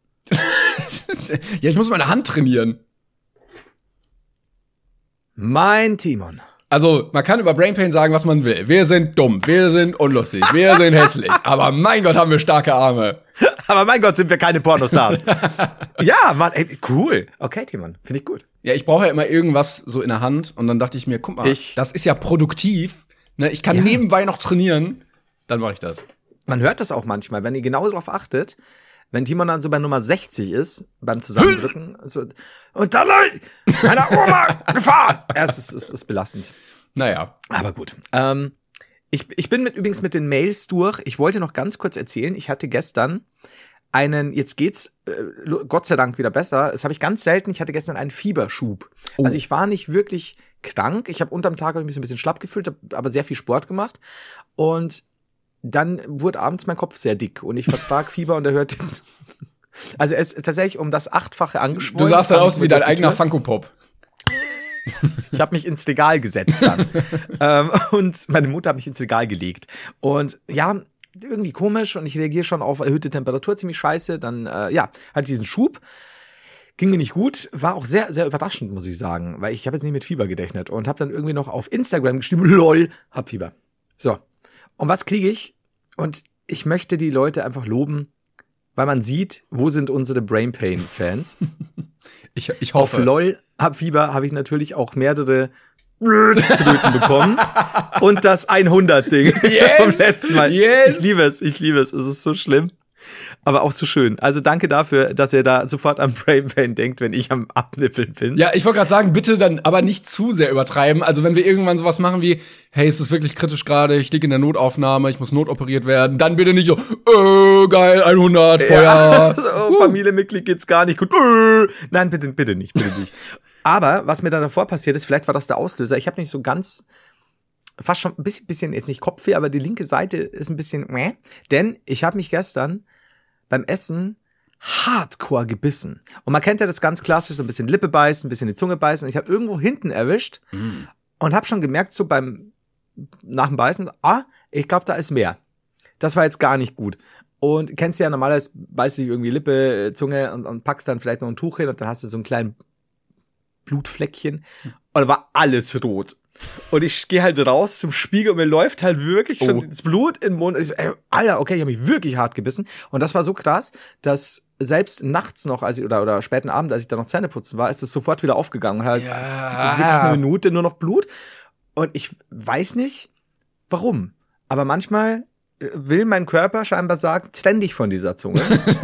Ja, ich muss meine Hand trainieren. Mein Timon. Also, man kann über Brain Pain sagen, was man will. Wir sind dumm, wir sind unlustig, wir sind hässlich. Aber mein Gott, haben wir starke Arme. Aber mein Gott, sind wir keine Pornostars. Ja, Mann, ey, cool. Okay, Timon, finde ich gut. Ja, ich brauche ja immer irgendwas so in der Hand. Und dann dachte ich mir, guck mal, ich, das ist ja produktiv. Ne? Ich kann ja. nebenbei noch trainieren. Dann mache ich das. Man hört das auch manchmal, wenn ihr genau darauf achtet. Wenn Timon dann so bei Nummer sechzig ist, beim Zusammendrücken, so, und dann, meiner Oma, gefahren! Ja, es ist, es ist belastend. Naja. Aber gut. Ähm, ich, ich bin mit, übrigens mit den Mails durch. Ich wollte noch ganz kurz erzählen, ich hatte gestern einen, jetzt geht's äh, Gott sei Dank wieder besser, das habe ich ganz selten, ich hatte gestern einen Fieberschub. Oh. Also ich war nicht wirklich krank, ich habe unterm Tag mich so ein bisschen schlapp gefühlt, habe aber sehr viel Sport gemacht und dann wurde abends mein Kopf sehr dick und ich vertrag Fieber und er hört also es ist tatsächlich um das Achtfache angeschwollen. Du sahst dann aus wie dein eigener Funko-Pop. Ich habe mich ins Regal gesetzt dann. ähm, und meine Mutter hat mich ins Regal gelegt. Und ja, irgendwie komisch und ich reagiere schon auf erhöhte Temperatur ziemlich scheiße. Dann, äh, ja, hatte diesen Schub. Ging mir nicht gut, war auch sehr, sehr überraschend, muss ich sagen, weil ich habe jetzt nicht mit Fieber gerechnet und habe dann irgendwie noch auf Instagram geschrieben, lol, hab Fieber. So, und was kriege ich? Und ich möchte die Leute einfach loben, weil man sieht, wo sind unsere Brain Pain Fans. Ich, ich hoffe. Auf lol, hab Fieber, habe ich natürlich auch mehrere Tröten bekommen. Und das hundert-Ding yes, vom letzten Mal. Yes. Ich liebe es, ich liebe es, es ist so schlimm. Aber auch so schön. Also danke dafür, dass ihr da sofort an Brain Pain denkt, wenn ich am Abnippeln bin. Ja, ich wollte gerade sagen, bitte dann aber nicht zu sehr übertreiben. Also wenn wir irgendwann sowas machen wie, hey, ist das wirklich kritisch gerade, ich liege in der Notaufnahme, ich muss notoperiert werden, dann bitte nicht so, äh, geil, hundert, Feuer. Ja, so, uh. Familienmitglied geht's gar nicht gut. Äh. Nein, bitte, bitte nicht, bitte nicht. Aber was mir dann davor passiert ist, vielleicht war das der Auslöser, ich habe nicht so ganz, fast schon ein bisschen, bisschen jetzt nicht Kopfweh, aber die linke Seite ist ein bisschen, äh, denn ich habe mich gestern beim Essen hardcore gebissen. Und man kennt ja das ganz klassisch, so ein bisschen Lippe beißen, ein bisschen die Zunge beißen. Und ich habe irgendwo hinten erwischt mm. und habe schon gemerkt, so beim nach dem Beißen, ah, ich glaube, da ist mehr. Das war jetzt gar nicht gut. Und kennst du ja normalerweise, beißt du irgendwie Lippe, Zunge und, und packst dann vielleicht noch ein Tuch hin und dann hast du so einen kleinen Blutfleckchen. Und da war alles rot. Und ich gehe halt raus zum Spiegel und mir läuft halt wirklich schon oh. das Blut in den Mund. Und ich so, ey, Alter, okay, ich habe mich wirklich hart gebissen. Und das war so krass, dass selbst nachts noch, als ich, oder, oder späten Abend, als ich da noch Zähne putzen war, ist es sofort wieder aufgegangen. Und halt ja. wirklich eine Minute nur noch Blut. Und ich weiß nicht, warum. Aber manchmal will mein Körper scheinbar sagen, trenn dich von dieser Zunge.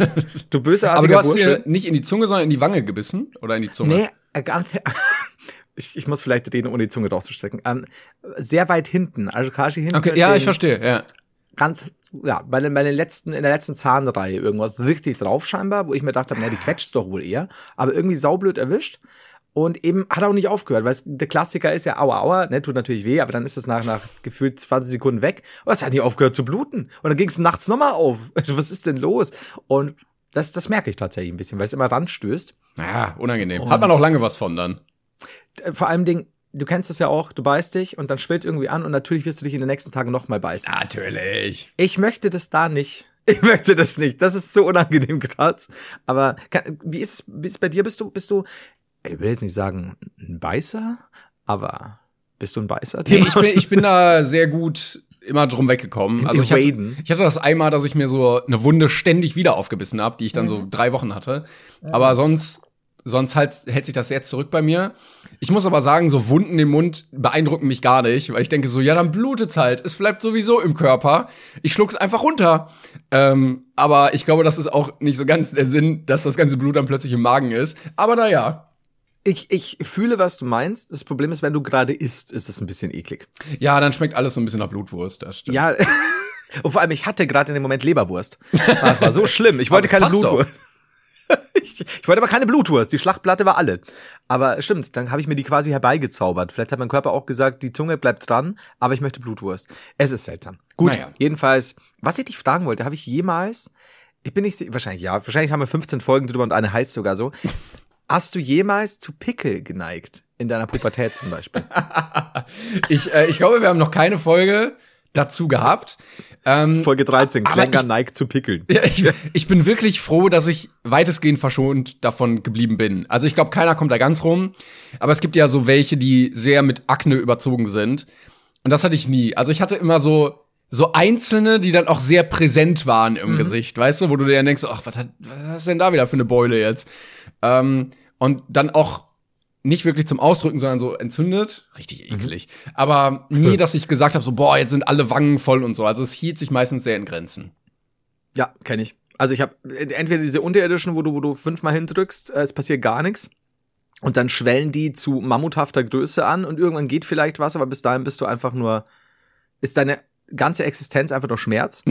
Du bösartiger Aber du hast Bursche. dir nicht in die Zunge, sondern in die Wange gebissen? Oder in die Zunge? Nee, gar nicht. Ich, ich muss vielleicht reden, ohne die Zunge rauszustrecken. Ähm, sehr weit hinten, also quasi hinten. Okay, ja, ich verstehe, ja. Ganz, ja, bei den, bei den letzten, in der letzten Zahnreihe irgendwas richtig drauf scheinbar, wo ich mir gedacht habe, na, die quetscht's doch wohl eher. Aber irgendwie saublöd erwischt. Und eben hat auch nicht aufgehört, weil es, der Klassiker ist ja aua, aua, ne, tut natürlich weh, aber dann ist es nach, nach gefühlt zwanzig Sekunden weg. Und es hat nicht aufgehört zu bluten. Und dann ging es nachts nochmal auf. Also, was ist denn los? Und das, das merke ich tatsächlich ein bisschen, weil es immer ranstößt. Ja, unangenehm. Und hat man auch lange was von dann. Vor allem Ding, du kennst das ja auch, du beißt dich und dann schwillt irgendwie an und natürlich wirst du dich in den nächsten Tagen nochmal beißen. Natürlich. Ich möchte das da nicht. Ich möchte das nicht. Das ist so unangenehm gerade. Aber kann, wie ist es, wie ist es bei dir? Bist du, bist du, ich will jetzt nicht sagen ein Beißer, aber bist du ein Beißer? Nee, ich bin, ich bin da sehr gut immer drum weggekommen. Also ich hatte, ich hatte das einmal, dass ich mir so eine Wunde ständig wieder aufgebissen habe, die ich dann mhm. so drei Wochen hatte. Mhm. Aber sonst Sonst halt, hält sich das sehr zurück bei mir. Ich muss aber sagen, so Wunden im Mund beeindrucken mich gar nicht, weil ich denke so, ja, dann blutet's halt. Es bleibt sowieso im Körper. Ich schluck's einfach runter. Ähm, aber ich glaube, das ist auch nicht so ganz der Sinn, dass das ganze Blut dann plötzlich im Magen ist. Aber naja. Ich, ich fühle, was du meinst. Das Problem ist, wenn du gerade isst, ist es ein bisschen eklig. Ja, dann schmeckt alles so ein bisschen nach Blutwurst. Das stimmt. Ja, und vor allem, ich hatte gerade in dem Moment Leberwurst. Das war so schlimm. Ich wollte keine Blutwurst. Doch. Ich, ich wollte aber keine Blutwurst, die Schlachtplatte war alle. Aber stimmt, dann habe ich mir die quasi herbeigezaubert. Vielleicht hat mein Körper auch gesagt, die Zunge bleibt dran, aber ich möchte Blutwurst. Es ist seltsam. Gut, naja. Jedenfalls, was ich dich fragen wollte, habe ich jemals, ich bin nicht, wahrscheinlich ja, wahrscheinlich haben wir fünfzehn Folgen drüber und eine heißt sogar so. Hast du jemals zu Pickel geneigt? In deiner Pubertät zum Beispiel? ich, äh, ich glaube, wir haben noch keine Folge dazu gehabt. Ähm, Folge dreizehn, Klänger neigt zu Pickeln. Ja, ich, ich bin wirklich froh, dass ich weitestgehend verschont davon geblieben bin. Also ich glaube, keiner kommt da ganz rum. Aber es gibt ja so welche, die sehr mit Akne überzogen sind. Und das hatte ich nie. Also ich hatte immer so so einzelne, die dann auch sehr präsent waren im mhm. Gesicht, weißt du? Wo du dir dann denkst, ach, was, hat, was ist denn da wieder für eine Beule jetzt? Ähm, und dann auch nicht wirklich zum Ausdrücken, sondern so entzündet. Richtig eklig. Mhm. Aber nie, dass ich gesagt habe, so, boah, jetzt sind alle Wangen voll und so. Also es hielt sich meistens sehr in Grenzen. Ja, kenne ich. Also ich habe entweder diese unterirdischen, wo du, wo du fünfmal hindrückst, äh, es passiert gar nichts. Und dann schwellen die zu mammuthafter Größe an und irgendwann geht vielleicht was, aber bis dahin bist du einfach nur, ist deine ganze Existenz einfach nur Schmerz.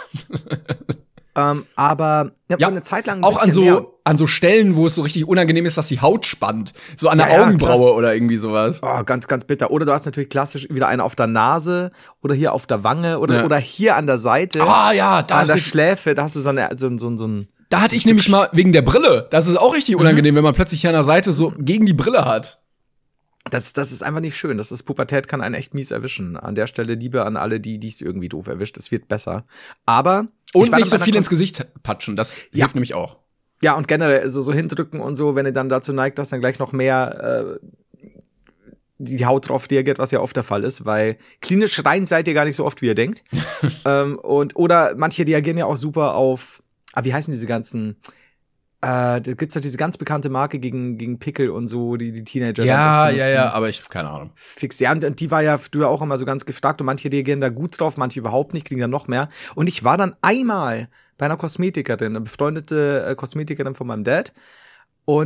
Ähm, aber ja, ja, eine Zeit lang ein auch an so mehr. an so Stellen, wo es so richtig unangenehm ist, dass die Haut spannt, so an der ja, Augenbraue ja, oder irgendwie sowas. Oh, ganz ganz bitter. Oder du hast natürlich klassisch wieder eine auf der Nase oder hier auf der Wange oder ja. oder hier an der Seite. Ah ja, da an der Schläfe, da hast du so eine so so so ein Da hatte ich nämlich mal wegen der Brille. Das ist auch richtig unangenehm, mhm. wenn man plötzlich hier an der Seite so gegen die Brille hat. Das, das ist einfach nicht schön. Das ist Pubertät, kann einen echt mies erwischen. An der Stelle Liebe an alle, die es irgendwie doof erwischt. Es wird besser. Aber und nicht so viel ins Gesicht patschen. Das ja. hilft nämlich auch. Ja, und generell so, so hindrücken und so, wenn ihr dann dazu neigt, dass dann gleich noch mehr äh, die Haut drauf reagiert, was ja oft der Fall ist, weil klinisch rein seid ihr gar nicht so oft, wie ihr denkt. ähm, und oder manche reagieren ja auch super auf, ah, wie heißen diese ganzen Äh, da gibt's doch diese ganz bekannte Marke gegen, gegen Pickel und so, die die Teenager Ja, ja, ja, aber ich hab keine Ahnung. Fix, ja, und die war ja früher auch immer so ganz gefragt und manche reagieren da gut drauf, manche überhaupt nicht, kriegen dann noch mehr. Und ich war dann einmal bei einer Kosmetikerin, eine befreundete äh, Kosmetikerin von meinem Dad und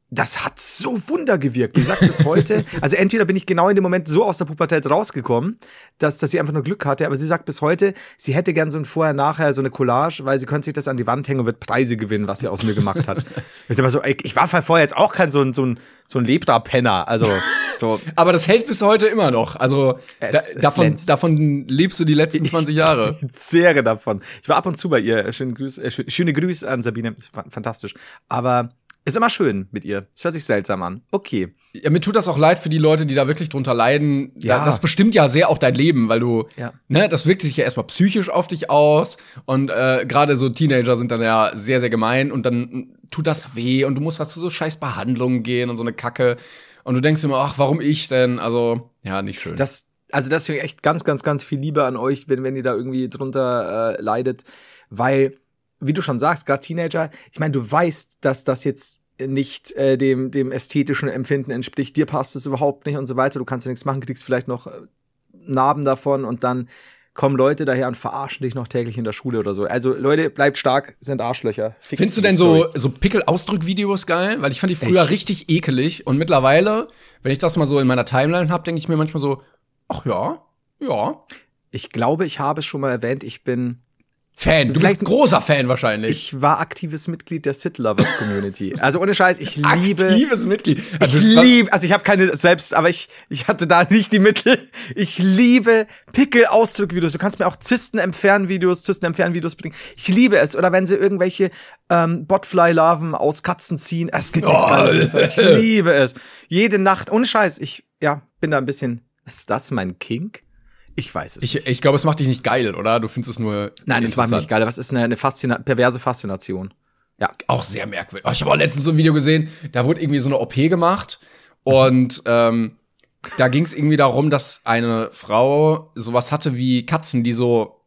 das hat so Wunder gewirkt. Die sagt bis heute, also entweder bin ich genau in dem Moment so aus der Pubertät rausgekommen, dass, dass sie einfach nur Glück hatte, aber sie sagt bis heute, sie hätte gern so ein Vorher-Nachher, so eine Collage, weil sie könnte sich das an die Wand hängen und wird Preise gewinnen, was sie aus mir gemacht hat. Ich, war so, ich war vorher jetzt auch kein so ein, so ein, so ein Lebra-Penner, also so. Aber das hält bis heute immer noch, also Es- da, es davon, glänzt. davon lebst du die letzten zwanzig Jahre. Ich zehre davon. Ich war ab und zu bei ihr. Schöne Grüße, äh, schö- schöne Grüße an Sabine. Ist fa- fantastisch. Aber ist immer schön mit ihr. Es hört sich seltsam an. Okay. Ja, mir tut das auch leid für die Leute, die da wirklich drunter leiden. Ja. Da, das bestimmt ja sehr auch dein Leben, weil du, Ja. ne, das wirkt sich ja erstmal psychisch auf dich aus und äh, gerade so Teenager sind dann ja sehr, sehr gemein und dann tut das weh und du musst halt zu so scheiß Behandlungen gehen und so eine Kacke und du denkst immer, ach, warum ich denn? Also, ja, nicht schön. Das, also das finde ich echt ganz, ganz, ganz viel Liebe an euch, wenn, wenn ihr da irgendwie drunter äh, leidet. Weil, wie du schon sagst, gerade Teenager, ich meine, du weißt, dass das jetzt nicht äh, dem, dem ästhetischen Empfinden entspricht. Dir passt es überhaupt nicht und so weiter. Du kannst ja nichts machen, kriegst vielleicht noch äh, Narben davon und dann kommen Leute daher und verarschen dich noch täglich in der Schule oder so. Also Leute, bleibt stark, sind Arschlöcher. Fickt Findest du die, denn sorry. so, so Pickel-Ausdrück-Videos geil? Weil ich fand die früher Echt? richtig ekelig und mittlerweile, wenn ich das mal so in meiner Timeline hab, denke ich mir manchmal so, ach ja, ja. Ich glaube, ich habe es schon mal erwähnt, ich bin Fan, du Vielleicht- bist ein großer Fan wahrscheinlich. Ich war aktives Mitglied der Sid Lovers Community. Also ohne Scheiß, ich liebe. Aktives Mitglied. Ich Also, liebe, also ich habe keine selbst, aber ich ich hatte da nicht die Mittel. Ich liebe Pickel-Ausdruck-Videos. Du kannst mir auch Zysten entfernen Videos, Zysten entfernen Videos bringen. Ich liebe es. Oder wenn sie irgendwelche ähm, Botfly-Larven aus Katzen ziehen. Es gibt nichts Oh. Geiles. Ich liebe es. Jede Nacht, ohne Scheiß. Ich ja bin da ein bisschen. Ist das mein Kink? Ich weiß es nicht. Ich, ich glaube, es macht dich nicht geil, oder? Du findest es nur Nein, das macht mich interessant. nicht geil. Was ist eine, eine Faszina perverse Faszination? Ja. Auch sehr merkwürdig. Oh, ich habe auch letztens so ein Video gesehen, da wurde irgendwie so eine O P gemacht und ähm, da ging es irgendwie darum, dass eine Frau sowas hatte wie Katzen, die so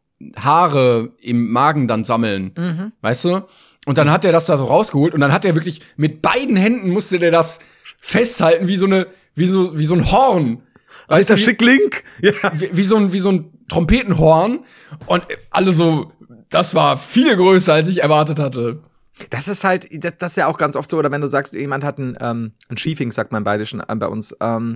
Haare im Magen dann sammeln, Mhm. weißt du? Und dann hat er das da so rausgeholt und dann hat er wirklich mit beiden Händen musste der das festhalten wie so eine wie so wie so ein Horn. Weißt Alter du, wie- Schickling? Ja. wie, wie so ein wie so ein Trompetenhorn und alle so, das war viel größer als ich erwartet hatte. Das ist halt, das, das ist ja auch ganz oft so, oder wenn du sagst, jemand hat ein, ähm, ein Schiefing, sagt man im Bayerischen äh, bei uns, ähm,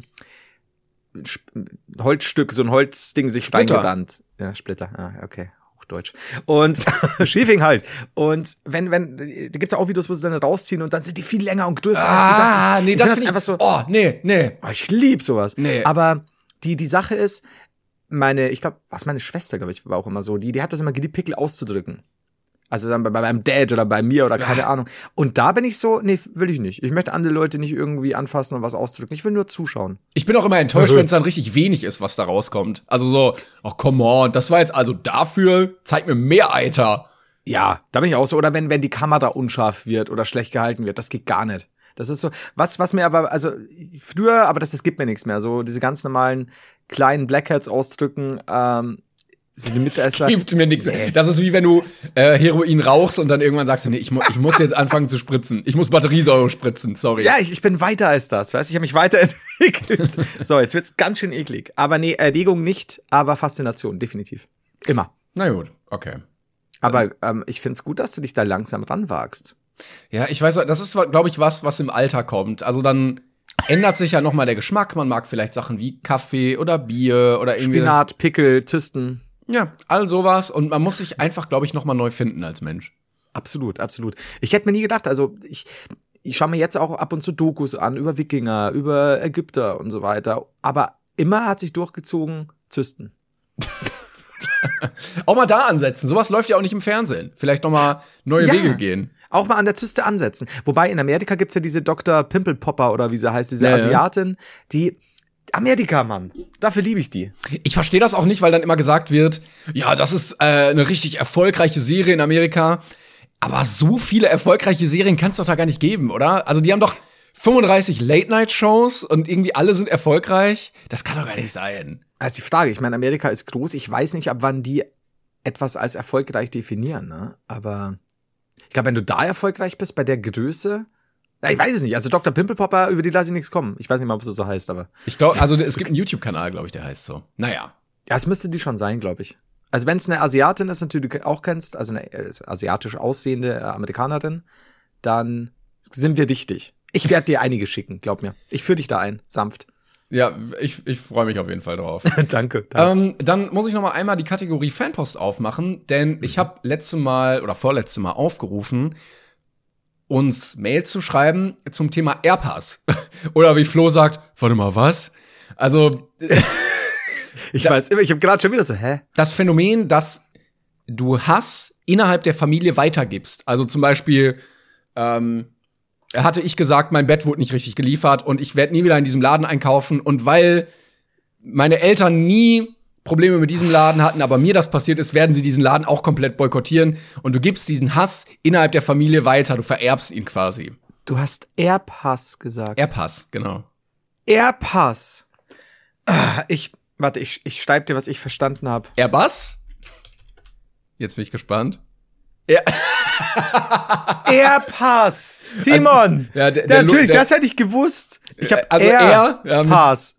ein Sp- Holzstück, so ein Holzding sich Splitter. reingerannt. Ja, Splitter, ah, okay, Hochdeutsch. Und Schiefing halt. Und wenn, wenn, da gibt's ja auch Videos, wo sie dann rausziehen und dann sind die viel länger und größer als gedacht. Ah, nee, Ich das find finde ich einfach so, Oh, nee, nee. oh, ich lieb sowas. Nee. Aber die, die Sache ist, meine, ich glaube, was meine Schwester, glaube ich, war auch immer so, die, die hat das immer geliebt, Pickel auszudrücken. Also dann bei, bei meinem Dad oder bei mir oder keine Ja. Ahnung. Und da bin ich so, nee, will ich nicht. Ich möchte andere Leute nicht irgendwie anfassen und was ausdrücken. Ich will nur zuschauen. Ich bin auch immer enttäuscht, wenn es dann richtig wenig ist, was da rauskommt. Also so, oh, come on, das war jetzt also dafür, zeig mir mehr Eiter. Ja, da bin ich auch so. Oder wenn, wenn die Kamera unscharf wird oder schlecht gehalten wird, das geht gar nicht. Das ist so, was, was mir aber, also früher, aber das, das gibt mir nichts mehr. So diese ganz normalen kleinen Blackheads ausdrücken, ähm, sind die Mitesser. Gibt mir nichts. Nee. Das ist wie wenn du äh, Heroin rauchst und dann irgendwann sagst du, nee, ich, mu ich muss jetzt anfangen zu spritzen. Ich muss Batteriesäure spritzen, sorry. Ja, ich, ich bin weiter als das, weißt du? Ich habe mich weiterentwickelt. So, jetzt wird's ganz schön eklig. Aber nee, Erregung nicht, aber Faszination, definitiv. Immer. Na gut, okay. Aber ähm, ich find's gut, dass du dich da langsam ranwagst. Ja, ich weiß, das ist, glaube ich, was, was im Alter kommt. Also dann ändert sich ja noch mal der Geschmack. Man mag vielleicht Sachen wie Kaffee oder Bier oder irgendwie. Spinat, Pickel, Zysten. Ja, all sowas. Und man muss sich einfach, glaube ich, noch mal neu finden als Mensch. Absolut, absolut. Ich hätte mir nie gedacht, also ich, ich schaue mir jetzt auch ab und zu Dokus an über Wikinger, über Ägypter und so weiter. Aber immer hat sich durchgezogen Zysten. Auch mal da ansetzen. Sowas läuft ja auch nicht im Fernsehen. Vielleicht noch mal neue Ja. Wege gehen. Auch mal an der Zyste ansetzen. Wobei in Amerika gibt's ja diese Doktor Pimple Popper oder wie sie heißt, diese Ja, ja. Asiatin, die Amerika, Mann. Dafür liebe ich die. Ich verstehe das auch nicht, weil dann immer gesagt wird, ja, das ist äh, eine richtig erfolgreiche Serie in Amerika. Aber so viele erfolgreiche Serien kann es doch da gar nicht geben, oder? Also die haben doch fünfunddreißig Late-Night-Shows und irgendwie alle sind erfolgreich. Das kann doch gar nicht sein. Das ist die Frage. Ich meine, Amerika ist groß. Ich weiß nicht, ab wann die etwas als erfolgreich definieren, ne? Aber ich glaube, wenn du da erfolgreich bist, bei der Größe, ja, ich weiß es nicht. Also Doktor Pimple Popper, über die lasse ich nichts kommen. Ich weiß nicht mal, ob es so heißt, aber Ich glaube, also es gibt einen YouTube-Kanal, glaube ich, der heißt so. Naja. ja, es müsste die schon sein, glaube ich. Also wenn es eine Asiatin ist, natürlich du auch kennst, also eine äh, asiatisch aussehende äh, Amerikanerin, dann sind wir dichtig. Ich werde dir einige schicken, glaub mir. Ich führe dich da ein, sanft. Ja, ich, ich freue mich auf jeden Fall drauf. danke. danke. Ähm, dann muss ich noch mal einmal die Kategorie Fanpost aufmachen, denn ich habe letzte Mal oder vorletzte Mal aufgerufen, uns Mail zu schreiben zum Thema Airpass. Oder wie Flo sagt, warte mal, was? Also ich da, weiß immer, ich habe gerade schon wieder so, hä? Das Phänomen, dass du Hass innerhalb der Familie weitergibst. Also zum Beispiel ähm, hatte ich gesagt, mein Bett wurde nicht richtig geliefert und ich werde nie wieder in diesem Laden einkaufen. Und weil meine Eltern nie Probleme mit diesem Laden hatten, aber mir das passiert ist, werden sie diesen Laden auch komplett boykottieren. Und du gibst diesen Hass innerhalb der Familie weiter. Du vererbst ihn quasi. Du hast Airpass gesagt. Airpass, genau. Airpass. Ich, warte, ich, ich schreibe dir, was ich verstanden habe. Airbus? Jetzt bin ich gespannt. Ja. Airpass. Timon. Ja, der, ja, der, natürlich, der, das hätte ich gewusst. Ich habe also Air, Air Pass.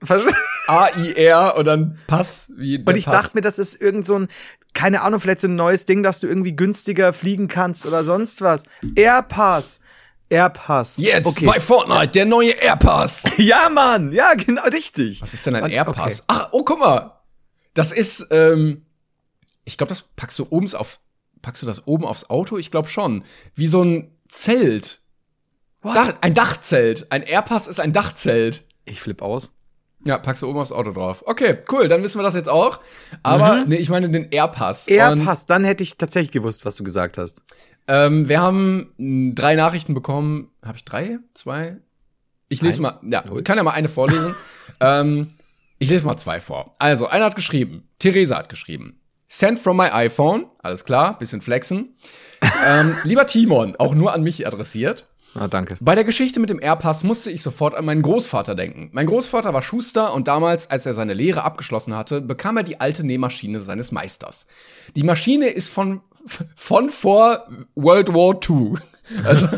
A I R und dann Pass. Wie und ich Pass. dachte mir, das ist irgend so ein, keine Ahnung, vielleicht so ein neues Ding, dass du irgendwie günstiger fliegen kannst oder sonst was. Airpass. Airpass. Jetzt okay. bei Fortnite, der neue Airpass. Ja, Mann. Ja, genau, richtig. Was ist denn ein und, Airpass? Okay. Ach, oh, guck mal. Das ist, ähm, ich glaube, das packst du oben auf, packst du das oben aufs Auto? Ich glaube schon. Wie so ein Zelt. What? Dach, ein Dachzelt. Ein Airpass ist ein Dachzelt. Ich flipp aus. Ja, packst du oben aufs Auto drauf. Okay, cool, dann wissen wir das jetzt auch. Aber, Mhm. nee, ich meine den Airpass. Airpass, dann hätte ich tatsächlich gewusst, was du gesagt hast. Ähm, wir haben mh, drei Nachrichten bekommen. Habe ich drei? Zwei? Ich lese Eins? mal, ja, Null. kann ja mal eine vorlesen. ähm, ich lese mal zwei vor. Also, einer hat geschrieben, Theresa hat geschrieben, send from my iPhone, alles klar, bisschen flexen. ähm, lieber Timon, auch nur an mich adressiert. Ah, danke. Bei der Geschichte mit dem Airpass musste ich sofort an meinen Großvater denken. Mein Großvater war Schuster und damals, als er seine Lehre abgeschlossen hatte, bekam er die alte Nähmaschine seines Meisters. Die Maschine ist von, von vor World War Two. Also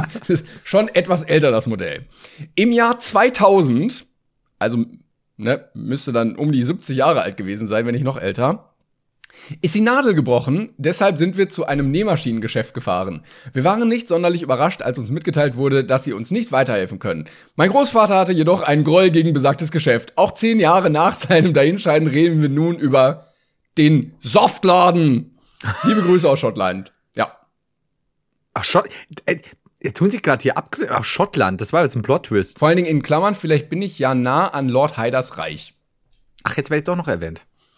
schon etwas älter, das Modell. Im Jahr zweitausend, also ne, müsste dann um die siebzig Jahre alt gewesen sein, wenn nicht noch älter, ist die Nadel gebrochen, deshalb sind wir zu einem Nähmaschinengeschäft gefahren. Wir waren nicht sonderlich überrascht, als uns mitgeteilt wurde, dass sie uns nicht weiterhelfen können. Mein Großvater hatte jedoch einen Groll gegen besagtes Geschäft. Auch zehn Jahre nach seinem Dahinscheiden reden wir nun über den Softladen. Liebe Grüße aus Schottland. Ja. Ach, Schott, äh, tun sich gerade hier ab. Ach, Schottland, das war jetzt ein Plot-Twist. Vor allen Dingen in Klammern, vielleicht bin ich ja nah an Lord Haiders Reich. Ach, jetzt werde ich doch noch erwähnt.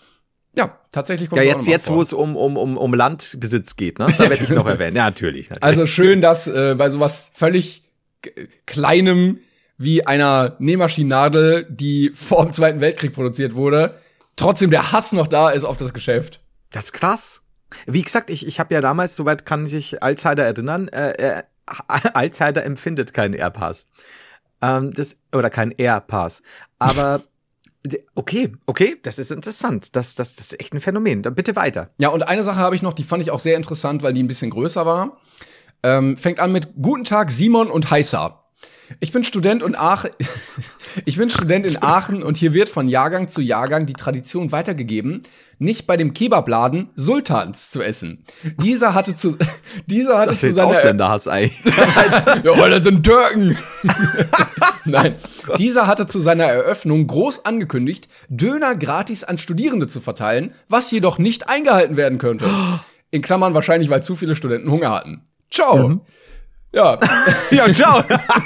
Ja, tatsächlich kommt Ja, es auch jetzt, noch mal jetzt vor. wo es um, um, um, um Landbesitz geht, ne? Da werde ich noch erwähnt. Ja, natürlich. natürlich. Also schön, dass äh, bei sowas völlig k- Kleinem wie einer Nähmaschinennadel, die vor dem Zweiten Weltkrieg produziert wurde, trotzdem der Hass noch da ist auf das Geschäft. Das ist krass. Wie gesagt, ich, ich habe ja damals, soweit kann sich Alzheimer erinnern, äh, äh, Alzheimer empfindet keinen Airpass. Ähm, das, oder keinen Airpass. Aber okay, okay, das ist interessant. Das, das, das ist echt ein Phänomen. Dann bitte weiter. Ja, und eine Sache habe ich noch, die fand ich auch sehr interessant, weil die ein bisschen größer war. Ähm, fängt an mit Guten Tag, Simon und Heißer. Ich bin Student und Aachen. Ich bin Student in Aachen und hier wird von Jahrgang zu Jahrgang die Tradition weitergegeben, nicht bei dem Kebabladen Sultans zu essen. Dieser hatte zu dieser hatte Das zu ist seiner Ausländerhass eigentlich. Ja, weil das sind Türken. Nein, dieser hatte zu seiner Eröffnung groß angekündigt, Döner gratis an Studierende zu verteilen, was jedoch nicht eingehalten werden könnte. In Klammern wahrscheinlich, weil zu viele Studenten Hunger hatten. Ciao. Mhm. Ja. Ja, ciao.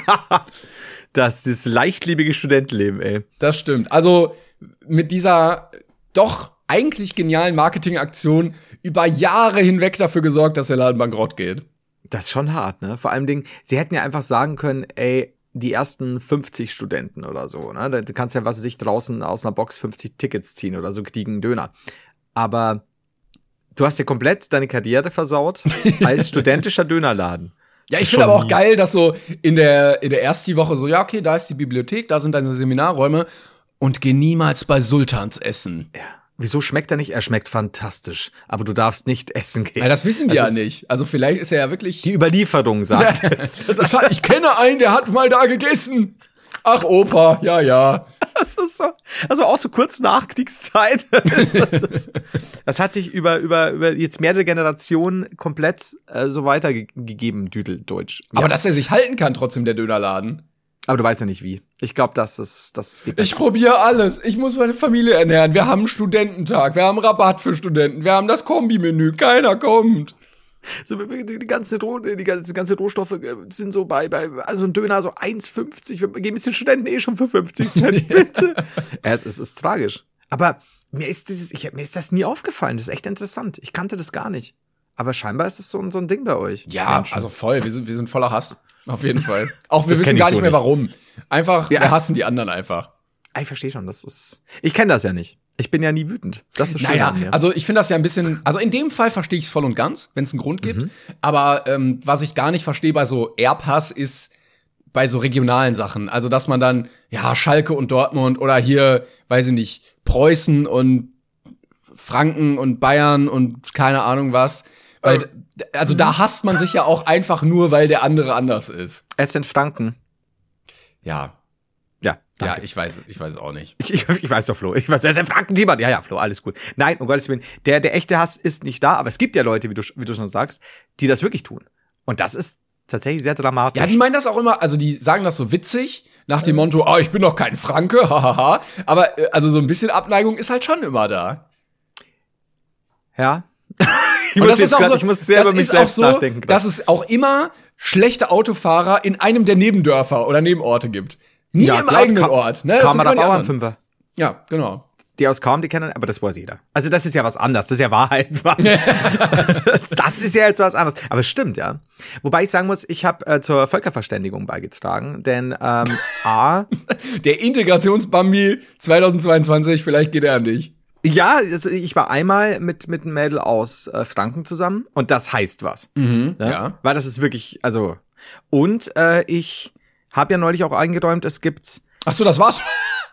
Das ist das leichtliebige Studentenleben, ey. Das stimmt. Also mit dieser doch eigentlich genialen Marketingaktion über Jahre hinweg dafür gesorgt, dass der Laden bankrott geht. Das ist schon hart, ne? Vor allem Dingen, sie hätten ja einfach sagen können, ey, die ersten fünfzig Studenten oder so, ne? Du kannst ja, was weiß ich, draußen aus einer Box fünfzig Tickets ziehen oder so, kriegen Döner. Aber du hast ja komplett deine Karriere versaut als studentischer Dönerladen. Ja, ich Ist finde schon aber auch mies. geil, dass so in der, in der ersten Woche so, ja, okay, da ist die Bibliothek, da sind deine Seminarräume und geh niemals bei Sultans essen. Ja. Wieso schmeckt er nicht? Er schmeckt fantastisch. Aber du darfst nicht essen gehen. Ja, das wissen die Das ja ist- nicht. Also vielleicht ist er ja wirklich. Die Überlieferung sagt es. Das hat, ich kenne einen, der hat mal da gegessen. Ach, Opa, ja, ja. Das ist so, also auch so kurz nach Kriegszeit. Das, das hat sich über, über, über jetzt mehrere Generationen komplett äh, so weitergegeben, Düdeldeutsch. Aber Ja. dass er sich halten kann, trotzdem, der Dönerladen. Aber du weißt ja nicht wie. Ich glaube, das ist, das geht Ich probiere alles. Ich muss meine Familie ernähren. Wir haben einen Studententag. Wir haben Rabatt für Studenten. Wir haben das Kombimenü. Keiner kommt. So, die, die, ganze, die ganze, ganze Rohstoffe sind so bei, bei also ein Döner so eins fünfzig. Wir geben es den Studenten eh schon für fünfzig Cent, bitte. es, es ist tragisch. Aber mir ist dieses, ich, mir ist das nie aufgefallen. Das ist echt interessant. Ich kannte das gar nicht. Aber scheinbar ist das so, so ein Ding bei euch. Ja, Menschen. Also voll. Wir sind, wir sind voller Hass. Auf jeden Fall. Auch wir das wissen gar nicht so mehr nicht. warum. Einfach, ja. wir hassen die anderen einfach. Ich verstehe schon. Das ist. Ich kenne das ja nicht. Ich bin ja nie wütend. Das ist schön. Naja, also ich finde das ja ein bisschen, also in dem Fall verstehe ich es voll und ganz, wenn es einen Grund gibt. Mhm. Aber ähm, was ich gar nicht verstehe bei so Erbhass ist bei so regionalen Sachen. Also dass man dann, ja, Schalke und Dortmund oder hier, weiß ich nicht, Preußen und Franken und Bayern und keine Ahnung was. Weil, also da hasst man sich ja auch einfach nur, weil der andere anders ist. Es sind Franken. Ja. Ja, danke. Ja, ich weiß, ich weiß auch nicht. Ich, ich, ich weiß doch, Flo. Ich weiß, es sind Franken, jemand. Ja, ja, Flo, alles gut. Nein, um Gottes Willen. Der, der echte Hass ist nicht da, aber es gibt ja Leute, wie du, wie du schon sagst, die das wirklich tun. Und das ist tatsächlich sehr dramatisch. Ja, die meinen das auch immer, also die sagen das so witzig, nach dem Motto, oh, ich bin doch kein Franke, hahaha. Aber also so ein bisschen Abneigung ist halt schon immer da. Ja. Ich muss, jetzt grad, so, ich muss sehr über mich selbst so, nachdenken. Dass es auch immer schlechte Autofahrer in einem der Nebendörfer oder Nebenorte gibt. Nie ja, im klar, eigenen Kam- Ort. Ne? Kamera Bauernfünfer. Ja, genau. Die aus Kaum, die kennen, aber das weiß jeder. Also das ist ja was anderes, das ist ja Wahrheit. das, das ist ja jetzt was anderes. Aber es stimmt, ja. Wobei ich sagen muss, ich habe äh, zur Völkerverständigung beigetragen, denn ähm, A. Der Integrationsbambi zweitausendzweiundzwanzig, vielleicht geht er an dich. Ja, also ich war einmal mit mit einem Mädel aus äh, Franken zusammen und das heißt was. Mhm, ja? ja. Weil das ist wirklich, also und äh, ich habe ja neulich auch eingeräumt, es gibt. Ach so, das war's.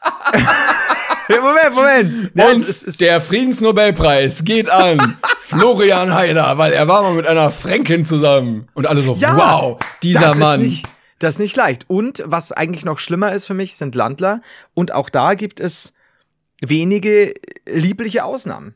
Moment, Moment. Und ja, es ist der Friedensnobelpreis geht an Florian Heider, weil er war mal mit einer Fränkin zusammen und alle so, ja, wow, dieser das Mann. Ist nicht, das ist nicht leicht. Und was eigentlich noch schlimmer ist für mich, sind Landler und auch da gibt es wenige liebliche Ausnahmen.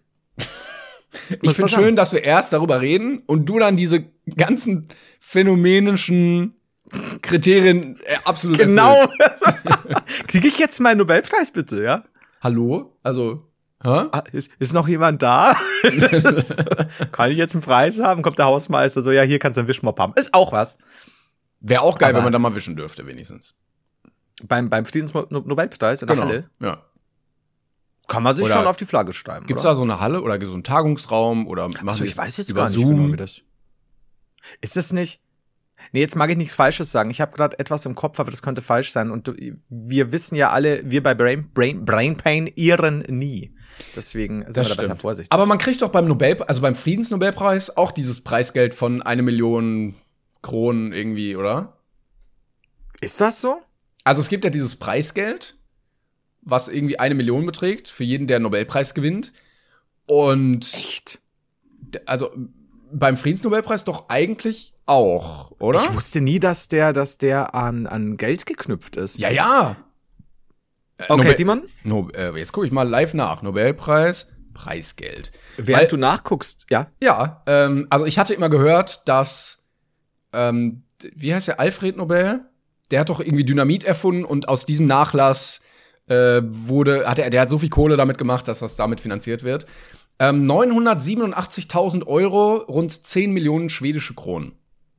Ich finde schön, dass wir erst darüber reden und du dann diese ganzen phänomenischen Kriterien äh, absolut genau. Kriege ich jetzt meinen Nobelpreis bitte, ja? Hallo? Also, hä? Ah, ist, ist noch jemand da? das, kann ich jetzt einen Preis haben? Kommt der Hausmeister so, ja, hier kannst du einen Wischmopp haben. Ist auch was. Wäre auch geil, aber wenn man da mal wischen dürfte, wenigstens. Beim, beim Friedensnobelpreis in der genau. Halle? Ja. Kann man sich oder schon auf die Flagge schreiben, Gibt's oder? da so eine Halle oder so einen Tagungsraum oder machen also, ich weiß jetzt über gar nicht Zoom? genau, wie das. Ist das nicht? Nee, jetzt mag ich nichts Falsches sagen. Ich habe gerade etwas im Kopf, aber das könnte falsch sein. Und du, wir wissen ja alle, wir bei Brain, Brain, Brain Pain irren nie. Deswegen sind das wir da besser stimmt. vorsichtig. Aber man kriegt doch beim Nobel, also beim Friedensnobelpreis auch dieses Preisgeld von eine Million Kronen irgendwie, oder? Ist das so? Also es gibt ja dieses Preisgeld, was irgendwie eine Million beträgt für jeden, der einen Nobelpreis gewinnt. Und echt? Also beim Friedensnobelpreis doch eigentlich auch, oder? Ich wusste nie, dass der, dass der an, an Geld geknüpft ist. Ja, ja. Okay, Nobel- Timon? No, äh, jetzt gucke ich mal live nach. Nobelpreis, Preisgeld. Während Weil, du nachguckst, ja? Ja, ähm, also ich hatte immer gehört, dass, ähm, wie heißt der, Alfred Nobel? Der hat doch irgendwie Dynamit erfunden und aus diesem Nachlass äh, wurde, hat er, der hat so viel Kohle damit gemacht, dass das damit finanziert wird. Ähm, neunhundertsiebenundachtzigtausend Euro, rund zehn Millionen schwedische Kronen.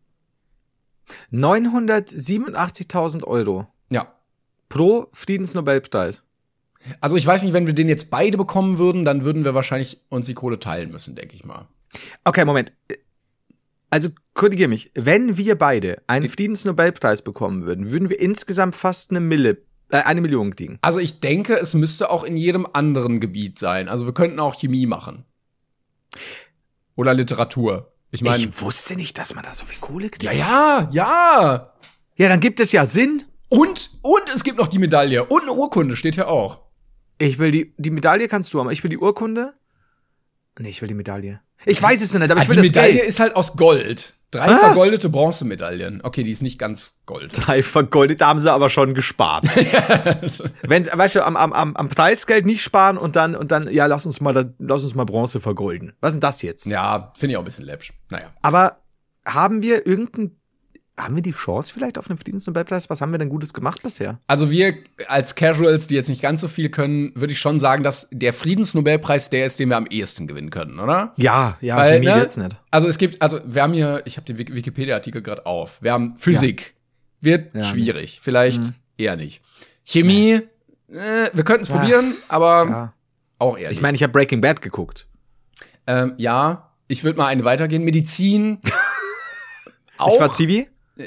neunhundertsiebenundachtzigtausend Euro? Ja. Pro Friedensnobelpreis? Also ich weiß nicht, wenn wir den jetzt beide bekommen würden, dann würden wir wahrscheinlich uns die Kohle teilen müssen, denke ich mal. Okay, Moment. Also, korrigiere mich. Wenn wir beide einen Friedensnobelpreis bekommen würden, würden wir insgesamt fast eine Mille, äh, eine Million kriegen. Also ich denke, es müsste auch in jedem anderen Gebiet sein. Also wir könnten auch Chemie machen. Oder Literatur. Ich meine, ich wusste nicht, dass man da so viel Kohle kriegt. Ja, ja, ja. Ja, dann gibt es ja Sinn. Und, und es gibt noch die Medaille. Und eine Urkunde steht ja auch. Ich will die, die Medaille kannst du haben. Ich will die Urkunde. Nee, ich will die Medaille. Ich weiß es noch nicht, aber ich will das Geld. Die Medaille ist halt aus Gold. Drei ah. vergoldete Bronzemedaillen. Okay, die ist nicht ganz Gold. Drei vergoldete haben sie aber schon gespart. Wenn weißt du, am, am, am Preisgeld nicht sparen und dann, und dann, ja, lass uns mal, lass uns mal Bronze vergolden. Was ist denn das jetzt? Ja, finde ich auch ein bisschen läppsch. Naja. Aber haben wir irgendein, haben wir die Chance vielleicht auf einen Friedensnobelpreis? Was haben wir denn Gutes gemacht bisher? Also wir als Casuals, die jetzt nicht ganz so viel können, würde ich schon sagen, dass der Friedensnobelpreis der ist, den wir am ehesten gewinnen können, oder? Ja, ja, Weil, Chemie ne, wird's nicht. Also es gibt, also wir haben hier, ich habe den Wik- Wikipedia-Artikel gerade auf. Wir haben Physik. Wird Ja, schwierig. Vielleicht Mhm. eher nicht. Chemie, äh, wir könnten es Ja. probieren, aber Ja. auch eher nicht. Ich meine, ich habe Breaking Bad geguckt. ähm, ja, ich würde mal eine weitergehen. Medizin. auch. Ich war Zivi.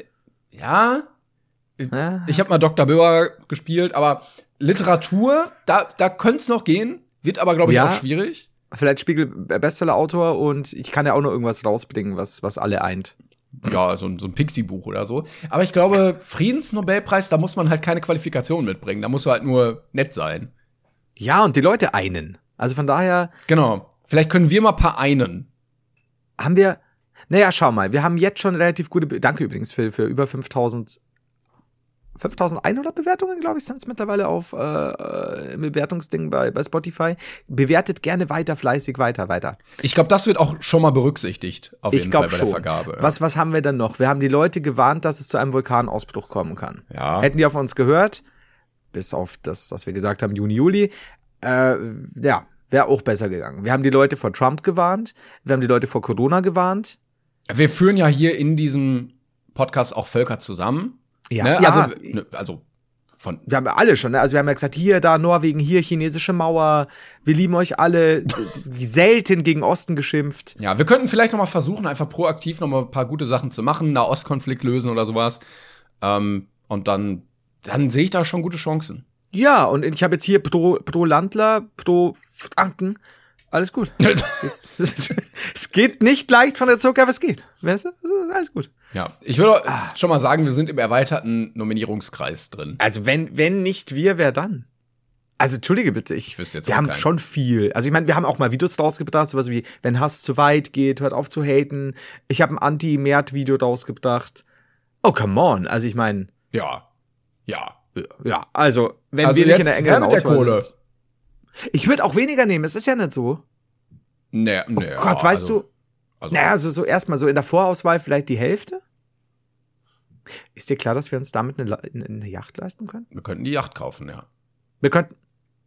Ja, Ja. ich habe mal Doktor Böhr gespielt, aber Literatur, da, da könnte es noch gehen, wird aber, glaube ich, Ja. auch schwierig. Vielleicht Spiegel Bestseller-Autor und ich kann ja auch noch irgendwas rausbringen, was, was alle eint. Ja, so ein, so ein Pixie-Buch oder so. Aber ich glaube, Friedensnobelpreis, da muss man halt keine Qualifikation mitbringen. Da musst du halt nur nett sein. Ja, und die Leute einen. Also von daher Genau. Vielleicht können wir mal ein paar einen. haben wir, naja, schau mal, wir haben jetzt schon relativ gute, Be- danke übrigens für, für über fünftausend, fünftausendeinhundert Bewertungen, glaube ich, sind es mittlerweile auf äh, im Bewertungsding bei, bei Spotify. Bewertet gerne weiter, fleißig, weiter, weiter. Ich glaube, das wird auch schon mal berücksichtigt, auf Ich jeden glaube Fall bei schon. der Vergabe. Was, was haben wir dann noch? Wir haben die Leute gewarnt, dass es zu einem Vulkanausbruch kommen kann. Ja. Hätten die auf uns gehört, bis auf das, was wir gesagt haben, Juni, Juli, äh, ja, wäre auch besser gegangen. Wir haben die Leute vor Trump gewarnt, wir haben die Leute vor Corona gewarnt. Wir führen ja hier in diesem Podcast auch Völker zusammen. Ja, Ne? ja. Also, ne, also von. Wir haben ja alle schon, ne? Also wir haben ja gesagt, hier, da, Norwegen, hier, chinesische Mauer, wir lieben euch alle, selten gegen Osten geschimpft. Ja, wir könnten vielleicht noch mal versuchen, einfach proaktiv noch mal ein paar gute Sachen zu machen, Nahostkonflikt lösen oder sowas. Ähm, und dann, dann sehe ich da schon gute Chancen. Ja, und ich habe jetzt hier pro, pro Landler, pro Franken, alles gut. Es geht, es geht nicht leicht von der Zucker, aber es geht. Weißt du? Es ist alles gut. Ja, ich würde schon mal sagen, wir sind im erweiterten Nominierungskreis drin. Also wenn, wenn nicht wir, wer dann? Also entschuldige bitte, ich, Ich wüsste jetzt wir auch haben keinen. schon viel. Also ich meine, wir haben auch mal Videos rausgebracht, sowas wie, wenn Hass zu weit geht, hört auf zu haten. Ich habe ein Anti-Mert-Video rausgebracht. Oh, come on. Also ich meine, Ja, ja. ja, also wenn Also wir nicht jetzt in der her engeren mit der Auswahl Kohle. sind. Ich würde auch weniger nehmen, es ist ja nicht so. Nee, nee. Oh Gott, weißt also, du, Also, naja, so, so erstmal so in der Vorauswahl vielleicht die Hälfte? Ist dir klar, dass wir uns damit eine, La- eine eine Yacht leisten können? wir könnten die Yacht kaufen, ja. Wir könnten.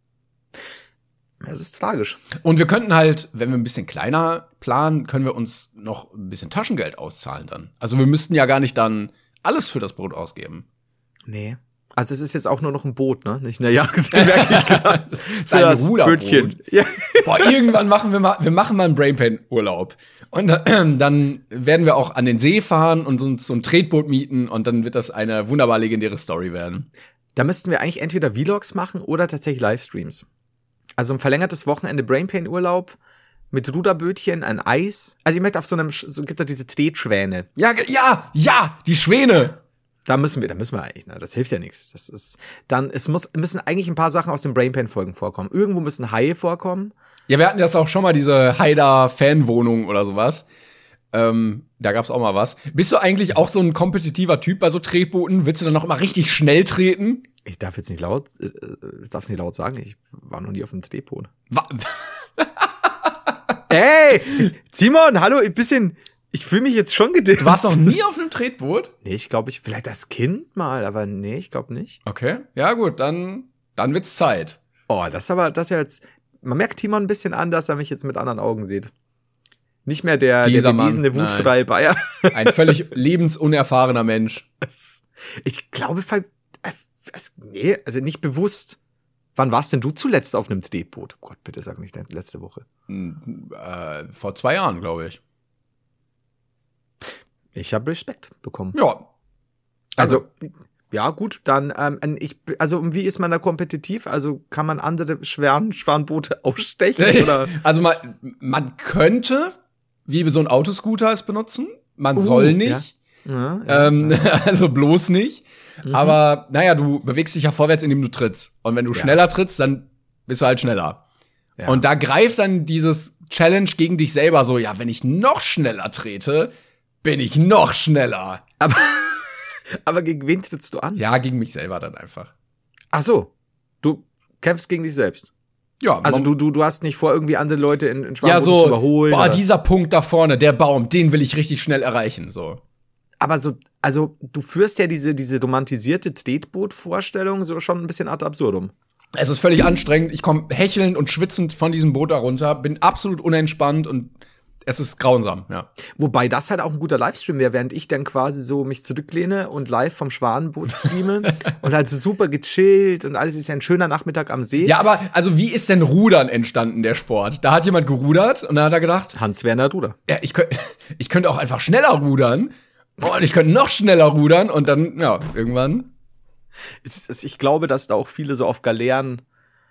Das ist tragisch. Und wir könnten halt, wenn wir ein bisschen kleiner planen, können wir uns noch ein bisschen Taschengeld auszahlen dann. Also wir müssten ja gar nicht dann alles für das Brot ausgeben. Nee. Also es ist jetzt auch nur noch ein Boot, ne? Nicht eine Yacht. merke ich gerade. Das ist ein Das Ruderboot. Bötchen. Ja. Boah, irgendwann machen wir mal, wir machen mal einen Brainpain-Urlaub. Und dann, dann werden wir auch an den See fahren und uns so ein Tretboot mieten und dann wird das eine wunderbar legendäre Story werden. Da müssten wir eigentlich entweder Vlogs machen oder tatsächlich Livestreams. Also ein verlängertes Wochenende Brainpain-Urlaub mit Ruderbötchen, ein Eis. Also ich möchte auf so einem, Sch- so gibt da diese Tretschwäne. Ja, ge- ja, ja, die Schwäne. Da müssen wir, da müssen wir eigentlich, ne? Das hilft ja nichts. Das ist, dann, es muss, müssen eigentlich ein paar Sachen aus den Brainpain-Folgen vorkommen. Irgendwo müssen Haie vorkommen. Ja, wir hatten das auch schon mal, diese Haider-Fanwohnung oder sowas. Ähm, da gab's auch mal was. Bist du eigentlich auch so ein kompetitiver Typ bei so Tretbooten? Willst du dann noch immer richtig schnell treten? Ich darf jetzt nicht laut, äh, ich darf es nicht laut sagen. Ich war noch nie auf einem Tretboot. Wa- Ey, Simon, hallo, ein bisschen, ich fühle mich jetzt schon gedisst. Du warst noch nie auf einem Tretboot? Nee, ich glaube, ich, vielleicht das Kind mal, aber nee, ich glaube nicht. Okay, ja gut, dann, dann wird's Zeit. Oh, das ist aber, das ist ja jetzt, man merkt Timon ein bisschen an, dass er mich jetzt mit anderen Augen sieht. Nicht mehr der, Dieser der Mann, bewiesene, wutfreie Bayer. Ein völlig lebensunerfahrener Mensch. Ich glaube, ver- äh, es- nee, also nicht bewusst. Wann warst denn du zuletzt auf einem Tretboot? Oh Gott, bitte sag nicht letzte Woche. Hm, Äh, vor zwei Jahren, glaube ich. Ich habe Respekt bekommen. Ja. Also, ja, gut, dann, ähm, ich, also, wie ist man da kompetitiv? Also, kann man andere Schweren, Schwanboote ausstechen, oder? Also man, man könnte, wie so ein Autoscooter es benutzen. Man Uh, soll nicht. Ja, ja, Ähm, also bloß nicht. Aber naja, du bewegst dich ja vorwärts, indem du trittst. Und wenn du Ja. schneller trittst, dann bist du halt schneller. ja. Und da greift dann dieses Challenge gegen dich selber so, ja, wenn ich noch schneller trete, bin ich noch schneller. aber, aber gegen wen trittst du an? Ja, gegen mich selber dann einfach. Ach so, du kämpfst gegen dich selbst. Ja, Also man- du, du, du hast nicht vor, irgendwie andere Leute in, in ja, Schwanbooten so, zu überholen. boah, oder? dieser Punkt da vorne, der Baum, den will ich richtig schnell erreichen, so. Aber so, also du führst ja diese, diese romantisierte Tretboot-Vorstellung so schon ein bisschen ad absurdum. Es ist völlig anstrengend. Ich komme hechelnd und schwitzend von diesem Boot da runter, bin absolut unentspannt und es ist grausam, ja. Wobei das halt auch ein guter Livestream wäre, während ich dann quasi so mich zurücklehne und live vom Schwanenboot streame und halt so super gechillt und alles ist ja ein schöner Nachmittag am See. Ja, aber also wie ist denn Rudern entstanden, der Sport? Da hat jemand gerudert und dann hat er gedacht, Hans-Werner Ruder. Ja, ich könnte ich könnte auch einfach schneller rudern und ich könnte noch schneller rudern und dann, ja, irgendwann. Ich glaube, dass da auch viele so auf Galeeren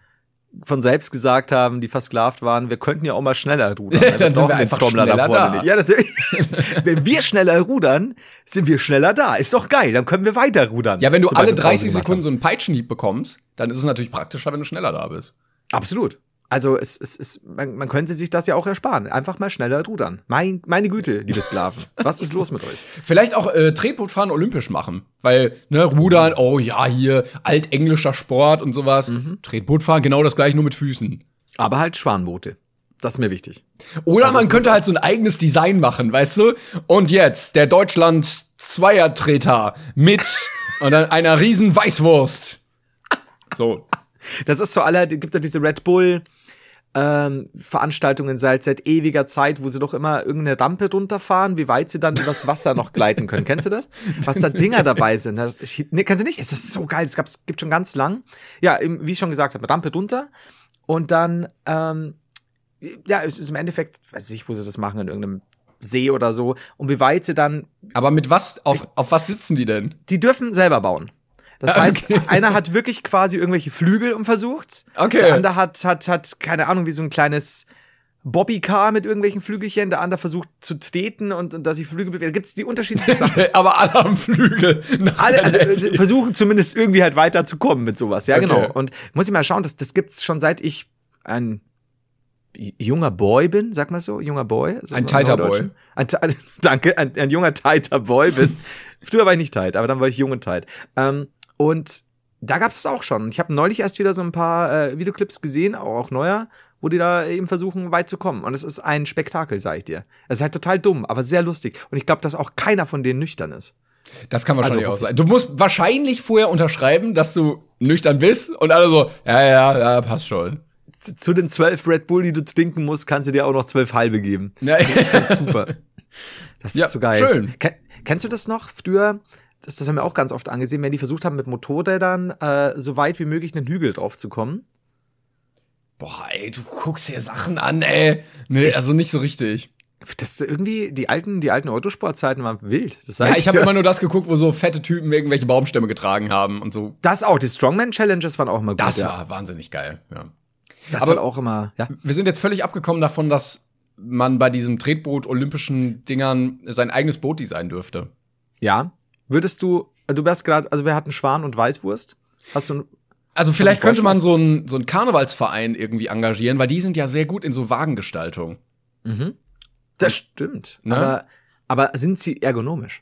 von selbst gesagt haben, die versklavt waren, wir könnten ja auch mal schneller rudern. Ja, dann sind wir einfach schneller da. da. Ja, das, wenn wir schneller rudern, sind wir schneller da. Ist doch geil, dann können wir weiter rudern. Ja, wenn du alle dreißig Sekunden so einen Peitschenhieb bekommst, dann ist es natürlich praktischer, wenn du schneller da bist. Absolut. Also es, es, es, man, man könnte sich das ja auch ersparen. Einfach mal schneller rudern. Mein, meine Güte, liebe Sklaven. Was ist los mit euch? Vielleicht auch äh, Tretbootfahren olympisch machen. Weil, ne, Rudern, oh ja, hier, altenglischer Sport und sowas. Mhm. Tretbootfahren, genau das gleiche, nur mit Füßen. Aber halt Schwanenboote. Das ist mir wichtig. Oder also man könnte halt so ein eigenes Design machen, weißt du? Und jetzt der Deutschland-Zweiertreter mit und dann einer riesen Weißwurst. So. Das ist so aller, gibt ja diese Red Bull ähm, Veranstaltungen seit seit ewiger Zeit, wo sie doch immer irgendeine Rampe runterfahren, wie weit sie dann übers Wasser noch gleiten können. Kennst du das? Was da Dinger dabei sind. Das ist, nee, kennst du nicht? Es ist so geil. Es gab, es gibt schon ganz lang. Ja, wie ich schon gesagt habe, Rampe runter und dann ähm, ja, es ist im Endeffekt, weiß ich, wo sie das machen, in irgendeinem See oder so. Und wie weit sie dann. Aber mit was, auf, auf was sitzen die denn? Die dürfen selber bauen. Das heißt, okay. Einer hat wirklich quasi irgendwelche Flügel und versucht's. Okay. Der andere hat, hat, hat, keine Ahnung, wie so ein kleines Bobbycar mit irgendwelchen Flügelchen. Der andere versucht zu treten und, und dass sich Flügel bewegen. Da gibt's die unterschiedlichen Sachen. Aber alle haben Flügel. Alle, also, also versuchen zumindest irgendwie halt weiterzukommen mit sowas. Ja, okay. Genau. Und muss ich mal schauen, das, das gibt's schon seit ich ein junger Boy bin, sag mal so, junger Boy. So, ein so tighter Boy. Ein, danke, ein, ein junger tighter Boy bin. Früher war ich nicht tight, aber dann war ich jung und tight. Ähm, Und da gab's es auch schon. Ich habe neulich erst wieder so ein paar äh, Videoclips gesehen, auch, auch neuer, wo die da eben versuchen, weit zu kommen. Und es ist ein Spektakel, sag ich dir. Es ist halt total dumm, aber sehr lustig. Und ich glaube, dass auch keiner von denen nüchtern ist. Das kann wahrscheinlich also, auch sein. Du musst wahrscheinlich vorher unterschreiben, dass du nüchtern bist und alle so, ja, ja, ja, passt schon. Zu den zwölf Red Bull, die du trinken musst, kannst du dir auch noch zwölf halbe geben. Ja. Ich find's super. Das ist ja, so geil. Schön. Ken- kennst du das noch? Früher, das, das haben wir auch ganz oft angesehen, wenn die versucht haben, mit Motorrädern äh, so weit wie möglich einen Hügel drauf zu kommen. Boah, ey, du guckst hier Sachen an, ey. Nee, also nicht so richtig. Das irgendwie, die alten, die alten Autosportzeiten waren wild. Das ja, ich habe immer nur das geguckt, wo so fette Typen irgendwelche Baumstämme getragen haben und so. Das auch, die Strongman-Challenges waren auch immer gut. Das ja. war wahnsinnig geil, ja. Das aber war auch immer, ja. Wir sind jetzt völlig abgekommen davon, dass man bei diesen Tretboot-olympischen Dingern sein eigenes Boot designen dürfte. Ja. Würdest du, du wärst gerade, also wir hatten Schwan und Weißwurst. Hast du Also vielleicht könnte man so einen so einen Karnevalsverein irgendwie engagieren, weil die sind ja sehr gut in so Wagengestaltung. Mhm. Das und, stimmt. Ne? Aber, aber sind sie ergonomisch?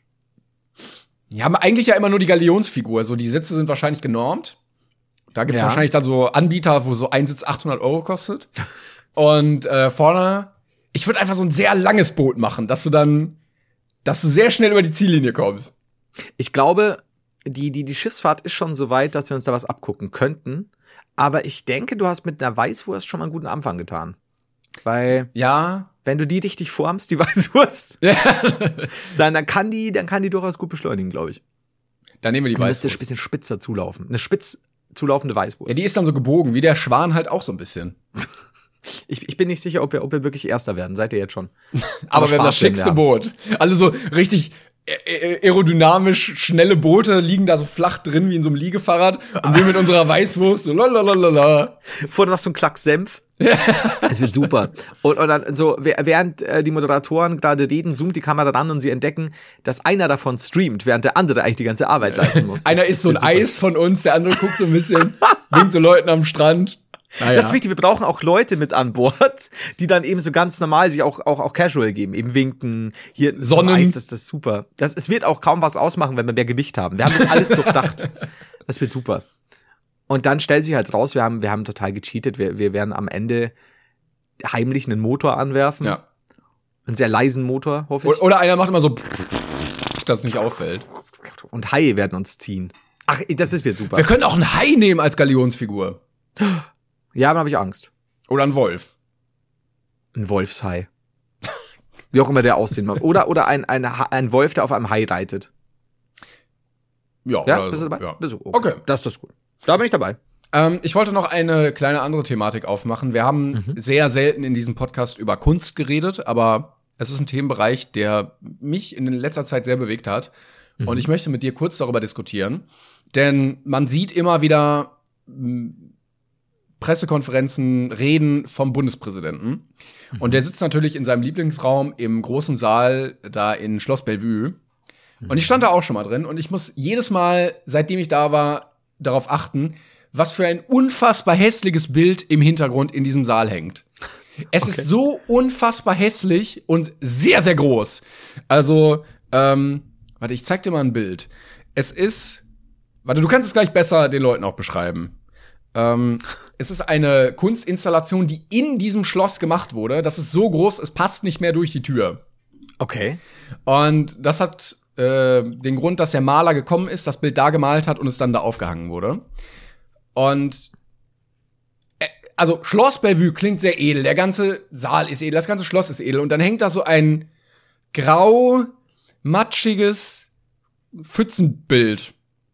Die haben eigentlich ja immer nur die Galionsfigur. So, die Sitze sind wahrscheinlich genormt. Da gibt's ja. wahrscheinlich dann so Anbieter, wo so ein Sitz achthundert Euro kostet. Und äh, vorne, ich würde einfach so ein sehr langes Boot machen, dass du dann, dass du sehr schnell über die Ziellinie kommst. Ich glaube, die, die, die Schiffsfahrt ist schon so weit, dass wir uns da was abgucken könnten. Aber ich denke, du hast mit einer Weißwurst schon mal einen guten Anfang getan. Weil, ja, wenn du die richtig formst, die Weißwurst, ja. dann, dann kann die, dann kann die durchaus gut beschleunigen, glaube ich. Dann nehmen wir die Weißwurst. Du müsstest ein bisschen spitzer zulaufen. Eine spitz zulaufende Weißwurst. Ja, die ist dann so gebogen, wie der Schwan halt auch so ein bisschen. Ich, ich bin nicht sicher, ob wir, ob wir wirklich Erster werden. Seid ihr jetzt schon. Aber wir haben das schickste Boot. Alle so richtig aerodynamisch schnelle Boote liegen da so flach drin wie in so einem Liegefahrrad. Und wir mit unserer Weißwurst so lalalala. Vorne noch so ein Klack Senf. Es wird super. Und, und dann so, während äh, die Moderatoren gerade reden, zoomt die Kamera ran und sie entdecken, dass einer davon streamt, während der andere eigentlich die ganze Arbeit leisten muss. Einer isst so ein super. Eis von uns, der andere guckt so ein bisschen, winkt so Leuten am Strand. Naja. Das ist wichtig, wir brauchen auch Leute mit an Bord, die dann eben so ganz normal sich auch, auch, auch casual geben, eben winken, hier Sonnen. Eis, das ist das super. Das, es wird auch kaum was ausmachen, wenn wir mehr Gewicht haben. Wir haben das alles durchdacht. Das wird super. Und dann stellt sich halt raus, wir haben, wir haben total gecheatet, wir, wir werden am Ende heimlich einen Motor anwerfen. Ja. Einen sehr leisen Motor, hoffe ich. Oder einer macht immer so das nicht auffällt. Und Haie werden uns ziehen. Ach, das ist wird super. Wir können auch einen Hai nehmen als Galionsfigur. Ja, aber habe ich Angst. Oder einen Wolf. Ein Wolfshai. Wie auch immer der aussehen mag. Oder, oder ein, ein, ein Wolf, der auf einem Hai reitet. Ja, ja bist du dabei? Ja. Bist du? Okay. okay. Das ist gut. Da bin ich dabei. Ähm, ich wollte noch eine kleine andere Thematik aufmachen. Wir haben mhm. sehr selten in diesem Podcast über Kunst geredet, aber es ist ein Themenbereich, der mich in letzter Zeit sehr bewegt hat. Mhm. Und ich möchte mit dir kurz darüber diskutieren. Denn man sieht immer wieder m, Pressekonferenzen, Reden vom Bundespräsidenten. Mhm. Und der sitzt natürlich in seinem Lieblingsraum im großen Saal da in Schloss Bellevue. Mhm. Und ich stand da auch schon mal drin. Und ich muss jedes Mal, seitdem ich da war, darauf achten, was für ein unfassbar hässliches Bild im Hintergrund in diesem Saal hängt. Es okay. ist so unfassbar hässlich und sehr, sehr groß. Also, ähm, warte, ich zeig dir mal ein Bild. Es ist, warte, du kannst es gleich besser den Leuten auch beschreiben. Ähm, es ist eine Kunstinstallation, die in diesem Schloss gemacht wurde. Das ist so groß, es passt nicht mehr durch die Tür. Okay. Und das hat äh, den Grund, dass der Maler gekommen ist, das Bild da gemalt hat und es dann da aufgehangen wurde. Und äh, also Schloss Bellevue klingt sehr edel. Der ganze Saal ist edel, das ganze Schloss ist edel. Und dann hängt da so ein grau, matschiges Pfützenbild.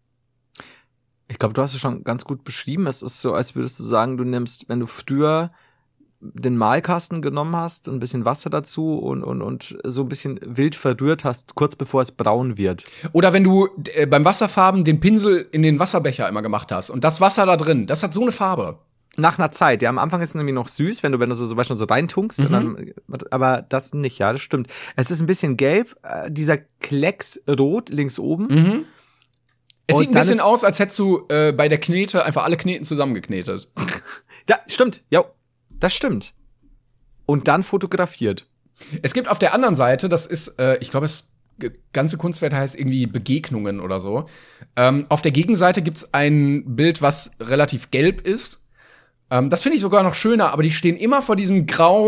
Ich glaube, du hast es schon ganz gut beschrieben. Es ist so, als würdest du sagen, du nimmst, wenn du früher den Malkasten genommen hast, ein bisschen Wasser dazu und, und, und so ein bisschen wild verrührt hast, kurz bevor es braun wird. Oder wenn du äh, beim Wasserfarben den Pinsel in den Wasserbecher immer gemacht hast und das Wasser da drin, das hat so eine Farbe. Nach einer Zeit, ja, am Anfang ist es nämlich noch süß, wenn du, wenn du so zum Beispiel so reintunkst, mhm. und dann, aber das nicht, ja, das stimmt. Es ist ein bisschen gelb, äh, dieser Klecks rot links oben. Mhm. Es und sieht ein bisschen aus, als hättest du äh, bei der Knete einfach alle Kneten zusammengeknetet. Ja, stimmt, ja, das stimmt. Und dann fotografiert. Es gibt auf der anderen Seite, das ist, äh, ich glaube, das ganze Kunstwerk heißt irgendwie Begegnungen oder so. Ähm, auf der Gegenseite gibt's ein Bild, was relativ gelb ist. Ähm, das finde ich sogar noch schöner, aber die stehen immer vor diesem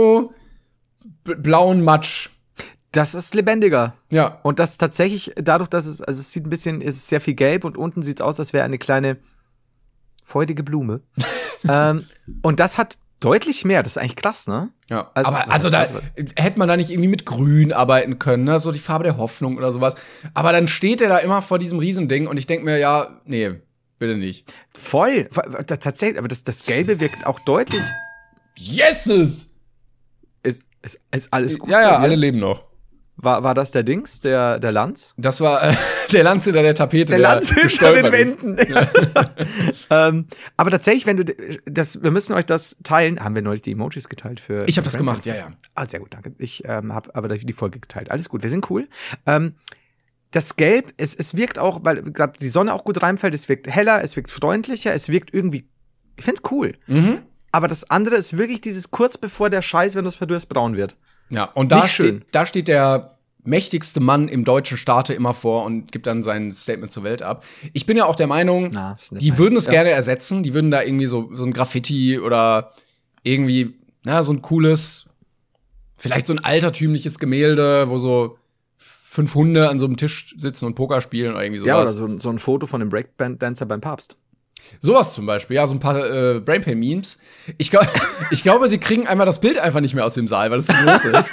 grau-blauen Matsch. Das ist lebendiger. Ja. Und das tatsächlich, dadurch, dass es, also es sieht ein bisschen, es ist sehr viel gelb und unten sieht es aus, als wäre eine kleine feudige Blume. ähm, und das hat deutlich mehr, das ist eigentlich krass, ne? Ja, also, aber also da hätte man da nicht irgendwie mit Grün arbeiten können, ne? So die Farbe der Hoffnung oder sowas. Aber dann steht er da immer vor diesem Riesending und ich denke mir, ja, nee, bitte nicht. Voll, tatsächlich, aber das, das Gelbe wirkt auch deutlich. Yeses! Ist, ist, ist alles gut? Ja, ja, alle leben noch. War, war das der Dings, der, der Lanz? Das war äh, der Lanz hinter der Tapete. Der, der Lanz hinter den Wänden. Ja. ähm, aber tatsächlich, wenn du das, wir müssen euch das teilen. Haben wir neulich die Emojis geteilt für? Ich habe das gemacht, ja, ja. Ah, sehr gut, danke. Ich ähm, habe aber die Folge geteilt. Alles gut, wir sind cool. Ähm, das Gelb, es, es wirkt auch, weil gerade die Sonne auch gut reinfällt, es wirkt heller, es wirkt freundlicher, es wirkt irgendwie, ich find's cool. Mhm. Aber das andere ist wirklich dieses kurz bevor der Scheiß, wenn du es verdurst, braun wird. Ja, und da steht, da steht der mächtigste Mann im deutschen Staate immer vor und gibt dann sein Statement zur Welt ab. Ich bin ja auch der Meinung, Na, die würden es ja. gerne ersetzen. Die würden da irgendwie so, so ein Graffiti oder irgendwie, na, so ein cooles, vielleicht so ein altertümliches Gemälde, wo so fünf Hunde an so einem Tisch sitzen und Poker spielen oder irgendwie sowas. Ja, oder so, so ein Foto von dem Breakdancer beim Papst. Sowas zum Beispiel, ja, so ein paar äh, Brainpain-Memes. Ich, glaub, ich glaube, sie kriegen einmal das Bild einfach nicht mehr aus dem Saal, weil es zu groß ist.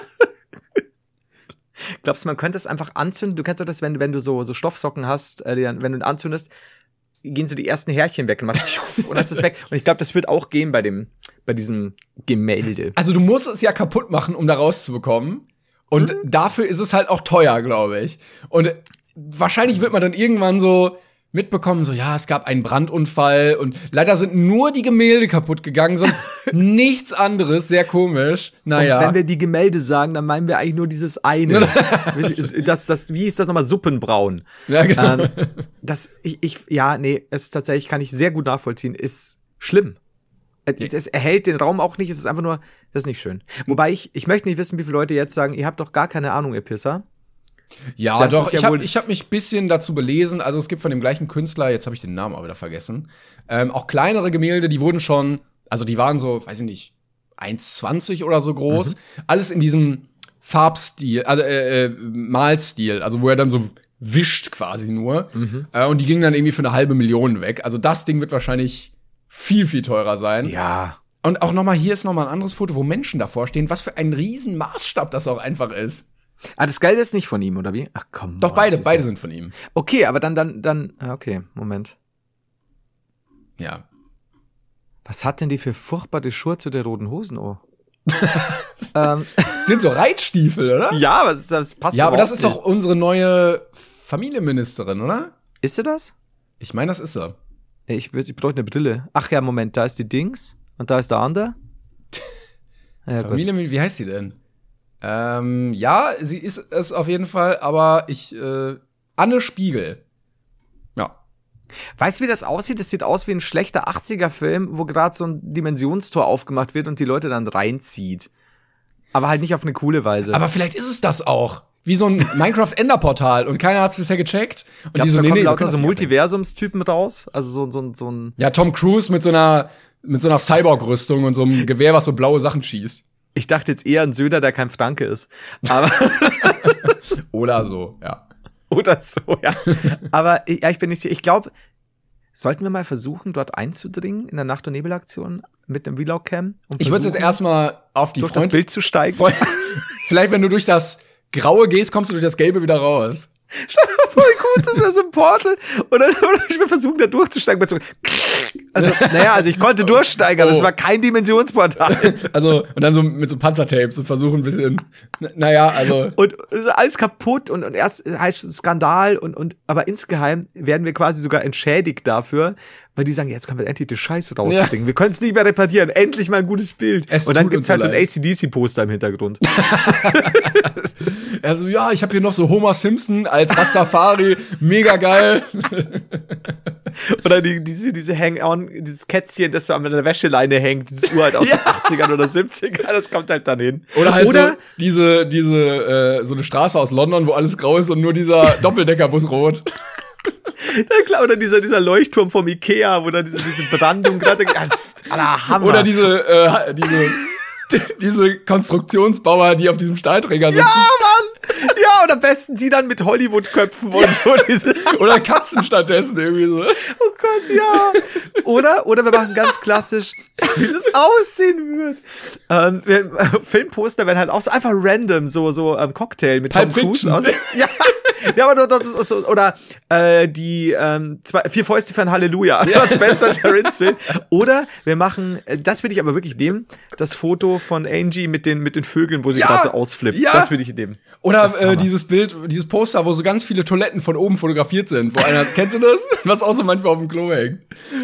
Glaubst du, man könnte es einfach anzünden? Du kennst doch das, wenn, wenn du so, so Stoffsocken hast, äh, wenn du ihn anzündest, gehen so die ersten Härchen weg und, machst, und dann ist es weg. Und ich glaube, das wird auch gehen bei dem, bei diesem Gemälde. Also du musst es ja kaputt machen, um da rauszubekommen. Und mhm. dafür ist es halt auch teuer, glaube ich. Und wahrscheinlich wird man dann irgendwann so mitbekommen, so, ja, es gab einen Brandunfall und leider sind nur die Gemälde kaputt gegangen, sonst nichts anderes, sehr komisch. Naja. Und wenn wir die Gemälde sagen, dann meinen wir eigentlich nur dieses eine. das, das, wie ist das nochmal? Suppenbraun. Ja, genau. Ähm, das, ich, ich, ja, nee, es tatsächlich kann ich sehr gut nachvollziehen, ist schlimm. Es erhält den Raum auch nicht, es ist einfach nur, das ist nicht schön. Wobei ich, ich möchte nicht wissen, wie viele Leute jetzt sagen, ihr habt doch gar keine Ahnung, ihr Pisser. Ja, das doch, ja ich habe hab mich ein bisschen dazu belesen. Also es gibt von dem gleichen Künstler, jetzt habe ich den Namen auch wieder vergessen, ähm, auch kleinere Gemälde, die wurden schon, also die waren so, weiß ich nicht, eins Komma zwanzig oder so groß. Mhm. Alles in diesem Farbstil, also äh, äh, Malstil, also wo er dann so wischt quasi nur. Mhm. Äh, und die gingen dann irgendwie für eine halbe Million weg. Also das Ding wird wahrscheinlich viel, viel teurer sein. Ja. Und auch noch mal, hier ist noch mal ein anderes Foto, wo Menschen davor stehen. Was für ein riesen Maßstab das auch einfach ist. Ah, das Gelbe ist nicht von ihm, oder wie? Ach komm. Doch, beide, beide ja sind von ihm. Okay, aber dann, dann, dann, okay, Moment. Ja. Was hat denn die für furchtbare Schuhe zu der roten Hosen, oh? ähm. Sind so Reitstiefel, oder? Ja, aber das, das passt Ja, aber das ist nicht. Doch unsere neue Familienministerin, oder? Ist sie das? Ich meine, das ist sie. Ich, ich brauche eine Brille. Ach ja, Moment, da ist die Dings und da ist der andere. Ja, Familienministerin, wie heißt sie denn? Ähm, ja, sie ist es auf jeden Fall, aber ich, äh, Anne Spiegel. Ja. Weißt du, wie das aussieht? Das sieht aus wie ein schlechter achtziger-Film, wo gerade so ein Dimensionstor aufgemacht wird und die Leute dann reinzieht. Aber halt nicht auf eine coole Weise. Aber vielleicht ist es das auch. Wie so ein Minecraft-Enderportal und keiner hat's bisher gecheckt. Und Glaubst, die so, da nee, kommen nee, lauter so Multiversumstypen raus? Also so, so, so ein. Ja, Tom Cruise mit so einer, mit so einer Cyborg-Rüstung und so einem Gewehr, was so blaue Sachen schießt. Ich dachte jetzt eher an Söder, der kein Franke ist. Aber Oder so, ja. Oder so, ja. Aber ja, ich bin nicht sicher. Ich glaube, sollten wir mal versuchen, dort einzudringen in der Nacht- und Nebelaktion mit einem Vlog-Cam? Ich würde jetzt erstmal auf die durch Freund- das Bild zu steigen. Freund- Vielleicht, wenn du durch das Graue gehst, kommst du durch das Gelbe wieder raus. Voll gut, das ist ja so ein Portal. Und dann würde ich mir versuchen, da durchzusteigen. Mit so also, naja, also ich konnte durchsteigen, aber es oh. war kein Dimensionsportal. Also, und dann so mit so Panzertape, so versuchen ein bisschen, naja, also. Und alles kaputt und, und erst heißt es Skandal und, und, aber insgeheim werden wir quasi sogar entschädigt dafür, weil die sagen, jetzt können wir endlich die Scheiße rausbringen. Ja. Wir können es nicht mehr reparieren. Endlich mal ein gutes Bild. Es und dann gibt's halt so ein A C D C-Poster im Hintergrund. Also, ja, ich habe hier noch so Homer Simpson als Rastafari. Mega geil. Oder die, diese, diese Hang-on, dieses Kätzchen, das so an der Wäscheleine hängt, dieses uralt aus ja. den achtzigern oder siebzigern, das kommt halt dann hin. Oder halt oder so diese, diese, äh, so eine Straße aus London, wo alles grau ist und nur dieser Doppeldeckerbus rot. Ja, oder dieser, dieser Leuchtturm vom Ikea, wo dann diese, diese Brandung gerade, ja, das ist aller Hammer. Oder diese, äh, diese, diese Konstruktionsbauer, die auf diesem Stahlträger sitzen. Ja, Mann! Ja, und am besten die dann mit Hollywood-Köpfen und ja. so. Diese oder Katzen stattdessen irgendwie so. Oh Gott, ja. Oder, oder wir machen ganz klassisch, wie das aussehen wird. Ähm, wir, Filmposter werden halt auch so einfach random, so, so ähm, Cocktail mit Tom Cruise aus. Ja. Ja, aber das ist so, oder äh, die ähm, zwei, vier Fäuste für ein Halleluja. Ja. Spencer Terence. Oder wir machen, das will ich aber wirklich nehmen, das Foto von Angie mit den, mit den Vögeln, wo sie ja. gerade so ausflippt. Ja. Das will ich nehmen. Oder äh, dieses Bild, dieses Poster, wo so ganz viele Toiletten von oben fotografiert sind. Wo einer, kennst du das? Was auch so manchmal auf dem Klo hängt.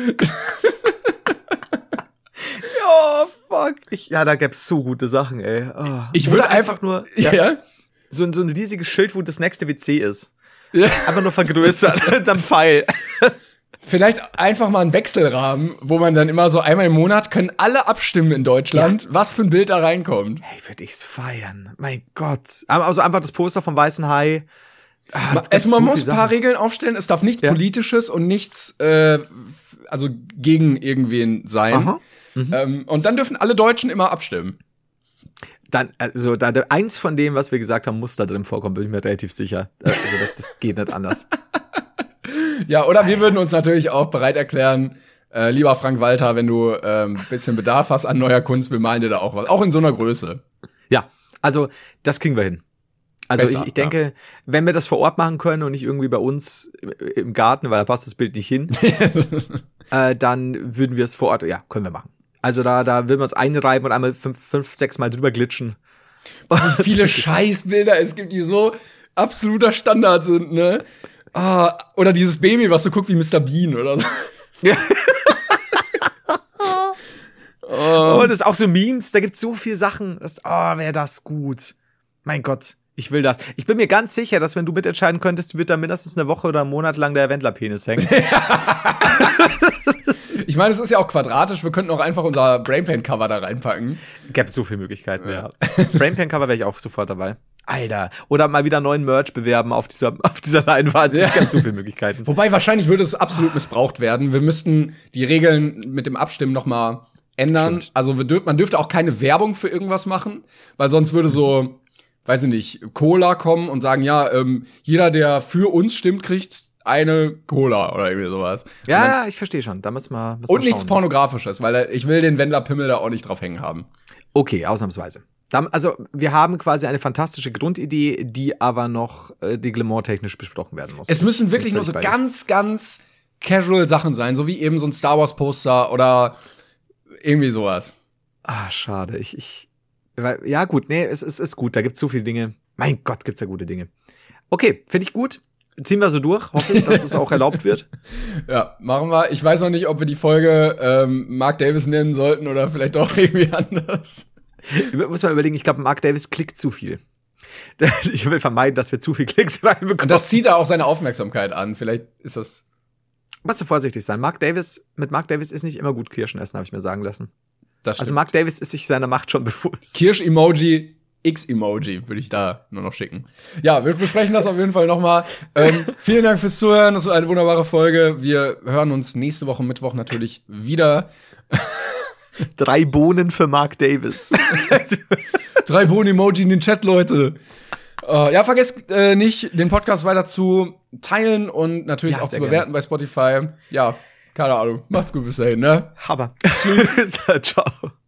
Ja, fuck. Ich, ja, da gäb's so gute Sachen, ey. Oh. Ich würde einfach nur, ja. ja. So, so ein riesiges Schild, wo das nächste W C ist. Ja. Einfach nur vergrößert mit einem Pfeil. Vielleicht einfach mal einen Wechselrahmen, wo man dann immer so einmal im Monat können alle abstimmen in Deutschland, ja. was für ein Bild da reinkommt. Hey, würde ich's feiern. Mein Gott. Also einfach das Poster vom Weißen Hai. Ah, es, man so muss ein paar Regeln aufstellen. Es darf nichts ja. Politisches und nichts, äh, also gegen irgendwen sein. Mhm. Ähm, und dann dürfen alle Deutschen immer abstimmen. Dann, also, da, eins von dem, was wir gesagt haben, muss da drin vorkommen, bin ich mir relativ sicher. Also, das, das geht nicht anders. Ja, oder wir würden uns natürlich auch bereit erklären, äh, lieber Frank Walter, wenn du ähm, bisschen Bedarf hast an neuer Kunst, wir malen dir da auch was. Auch in so einer Größe. Ja, also, das kriegen wir hin. Also, Besser, ich, ich denke, ja. wenn wir das vor Ort machen können und nicht irgendwie bei uns im Garten, weil da passt das Bild nicht hin, äh, dann würden wir es vor Ort, ja, können wir machen. Also da, da will man es einreiben und einmal fünf, fünf, sechs Mal drüber glitschen. Wie viele Scheißbilder es gibt, die so absoluter Standard sind, ne? Ah, oder dieses Baby, was so guckt wie Mister Bean oder so. Ja. oh. Und das ist auch so Memes, da gibt's so viele Sachen. Das, oh, wäre das gut. Mein Gott, ich will das. Ich bin mir ganz sicher, dass wenn du mitentscheiden könntest, wird da mindestens eine Woche oder einen Monat lang der Wendler-Penis hängen. Ich meine, es ist ja auch quadratisch. Wir könnten auch einfach unser Brainpaint-Cover da reinpacken. Gäbe so viele Möglichkeiten, ja. ja. Brainpaint-Cover wäre ich auch sofort dabei. Alter. Oder mal wieder neuen Merch bewerben auf dieser, auf dieser Leinwand. Es ja. gibt so viele Möglichkeiten. Wobei, wahrscheinlich würde es absolut missbraucht werden. Wir müssten die Regeln mit dem Abstimmen noch mal ändern. Stimmt. Also wir dürf, man dürfte auch keine Werbung für irgendwas machen, weil sonst würde so weiß ich nicht, Cola kommen und sagen, ja, ähm, jeder, der für uns stimmt, kriegt eine Cola oder irgendwie sowas. Ja, und, ja, ich verstehe schon. Da müssen wir, müssen und wir nichts schauen. Pornografisches, weil ich will den Wendler-Pimmel da auch nicht drauf hängen haben. Okay, ausnahmsweise. Dann, also, wir haben quasi eine fantastische Grundidee, die aber noch äh, reglementtechnisch besprochen werden muss. Es müssen wirklich nur so ganz, ganz casual Sachen sein, so wie eben so ein Star Wars Poster oder irgendwie sowas. Ah, schade. Ich, ich, weil, ja gut, nee, es, es ist gut. Da gibt's so viele Dinge. Mein Gott, gibt's ja gute Dinge. Okay, finde ich gut. Ziehen wir so durch. Hoffe ich, dass es auch erlaubt wird. Ja, machen wir. Ich weiß noch nicht, ob wir die Folge ähm, Mark Davis nennen sollten oder vielleicht auch irgendwie anders. Ich muss mal überlegen, ich glaube, Mark Davis klickt zu viel. Ich will vermeiden, dass wir zu viel Klicks reinbekommen. Und das zieht da auch seine Aufmerksamkeit an. Vielleicht ist das. Musst du vorsichtig sein. Mark Davis, mit Mark Davis ist nicht immer gut Kirschen essen, habe ich mir sagen lassen. Das also Mark Davis ist sich seiner Macht schon bewusst. Kirsch-Emoji, X-Emoji würde ich da nur noch schicken. Ja, wir besprechen das auf jeden Fall nochmal. Ähm, vielen Dank fürs Zuhören. Das war eine wunderbare Folge. Wir hören uns nächste Woche Mittwoch natürlich wieder. Drei Bohnen für Mark Davis. Drei Bohnen-Emoji in den Chat, Leute. Uh, ja, vergesst äh, nicht, den Podcast weiter zu teilen und natürlich ja, auch zu gerne. bewerten bei Spotify. Ja, keine Ahnung. Macht's gut bis dahin, ne? Hammer. Tschüss. Ciao.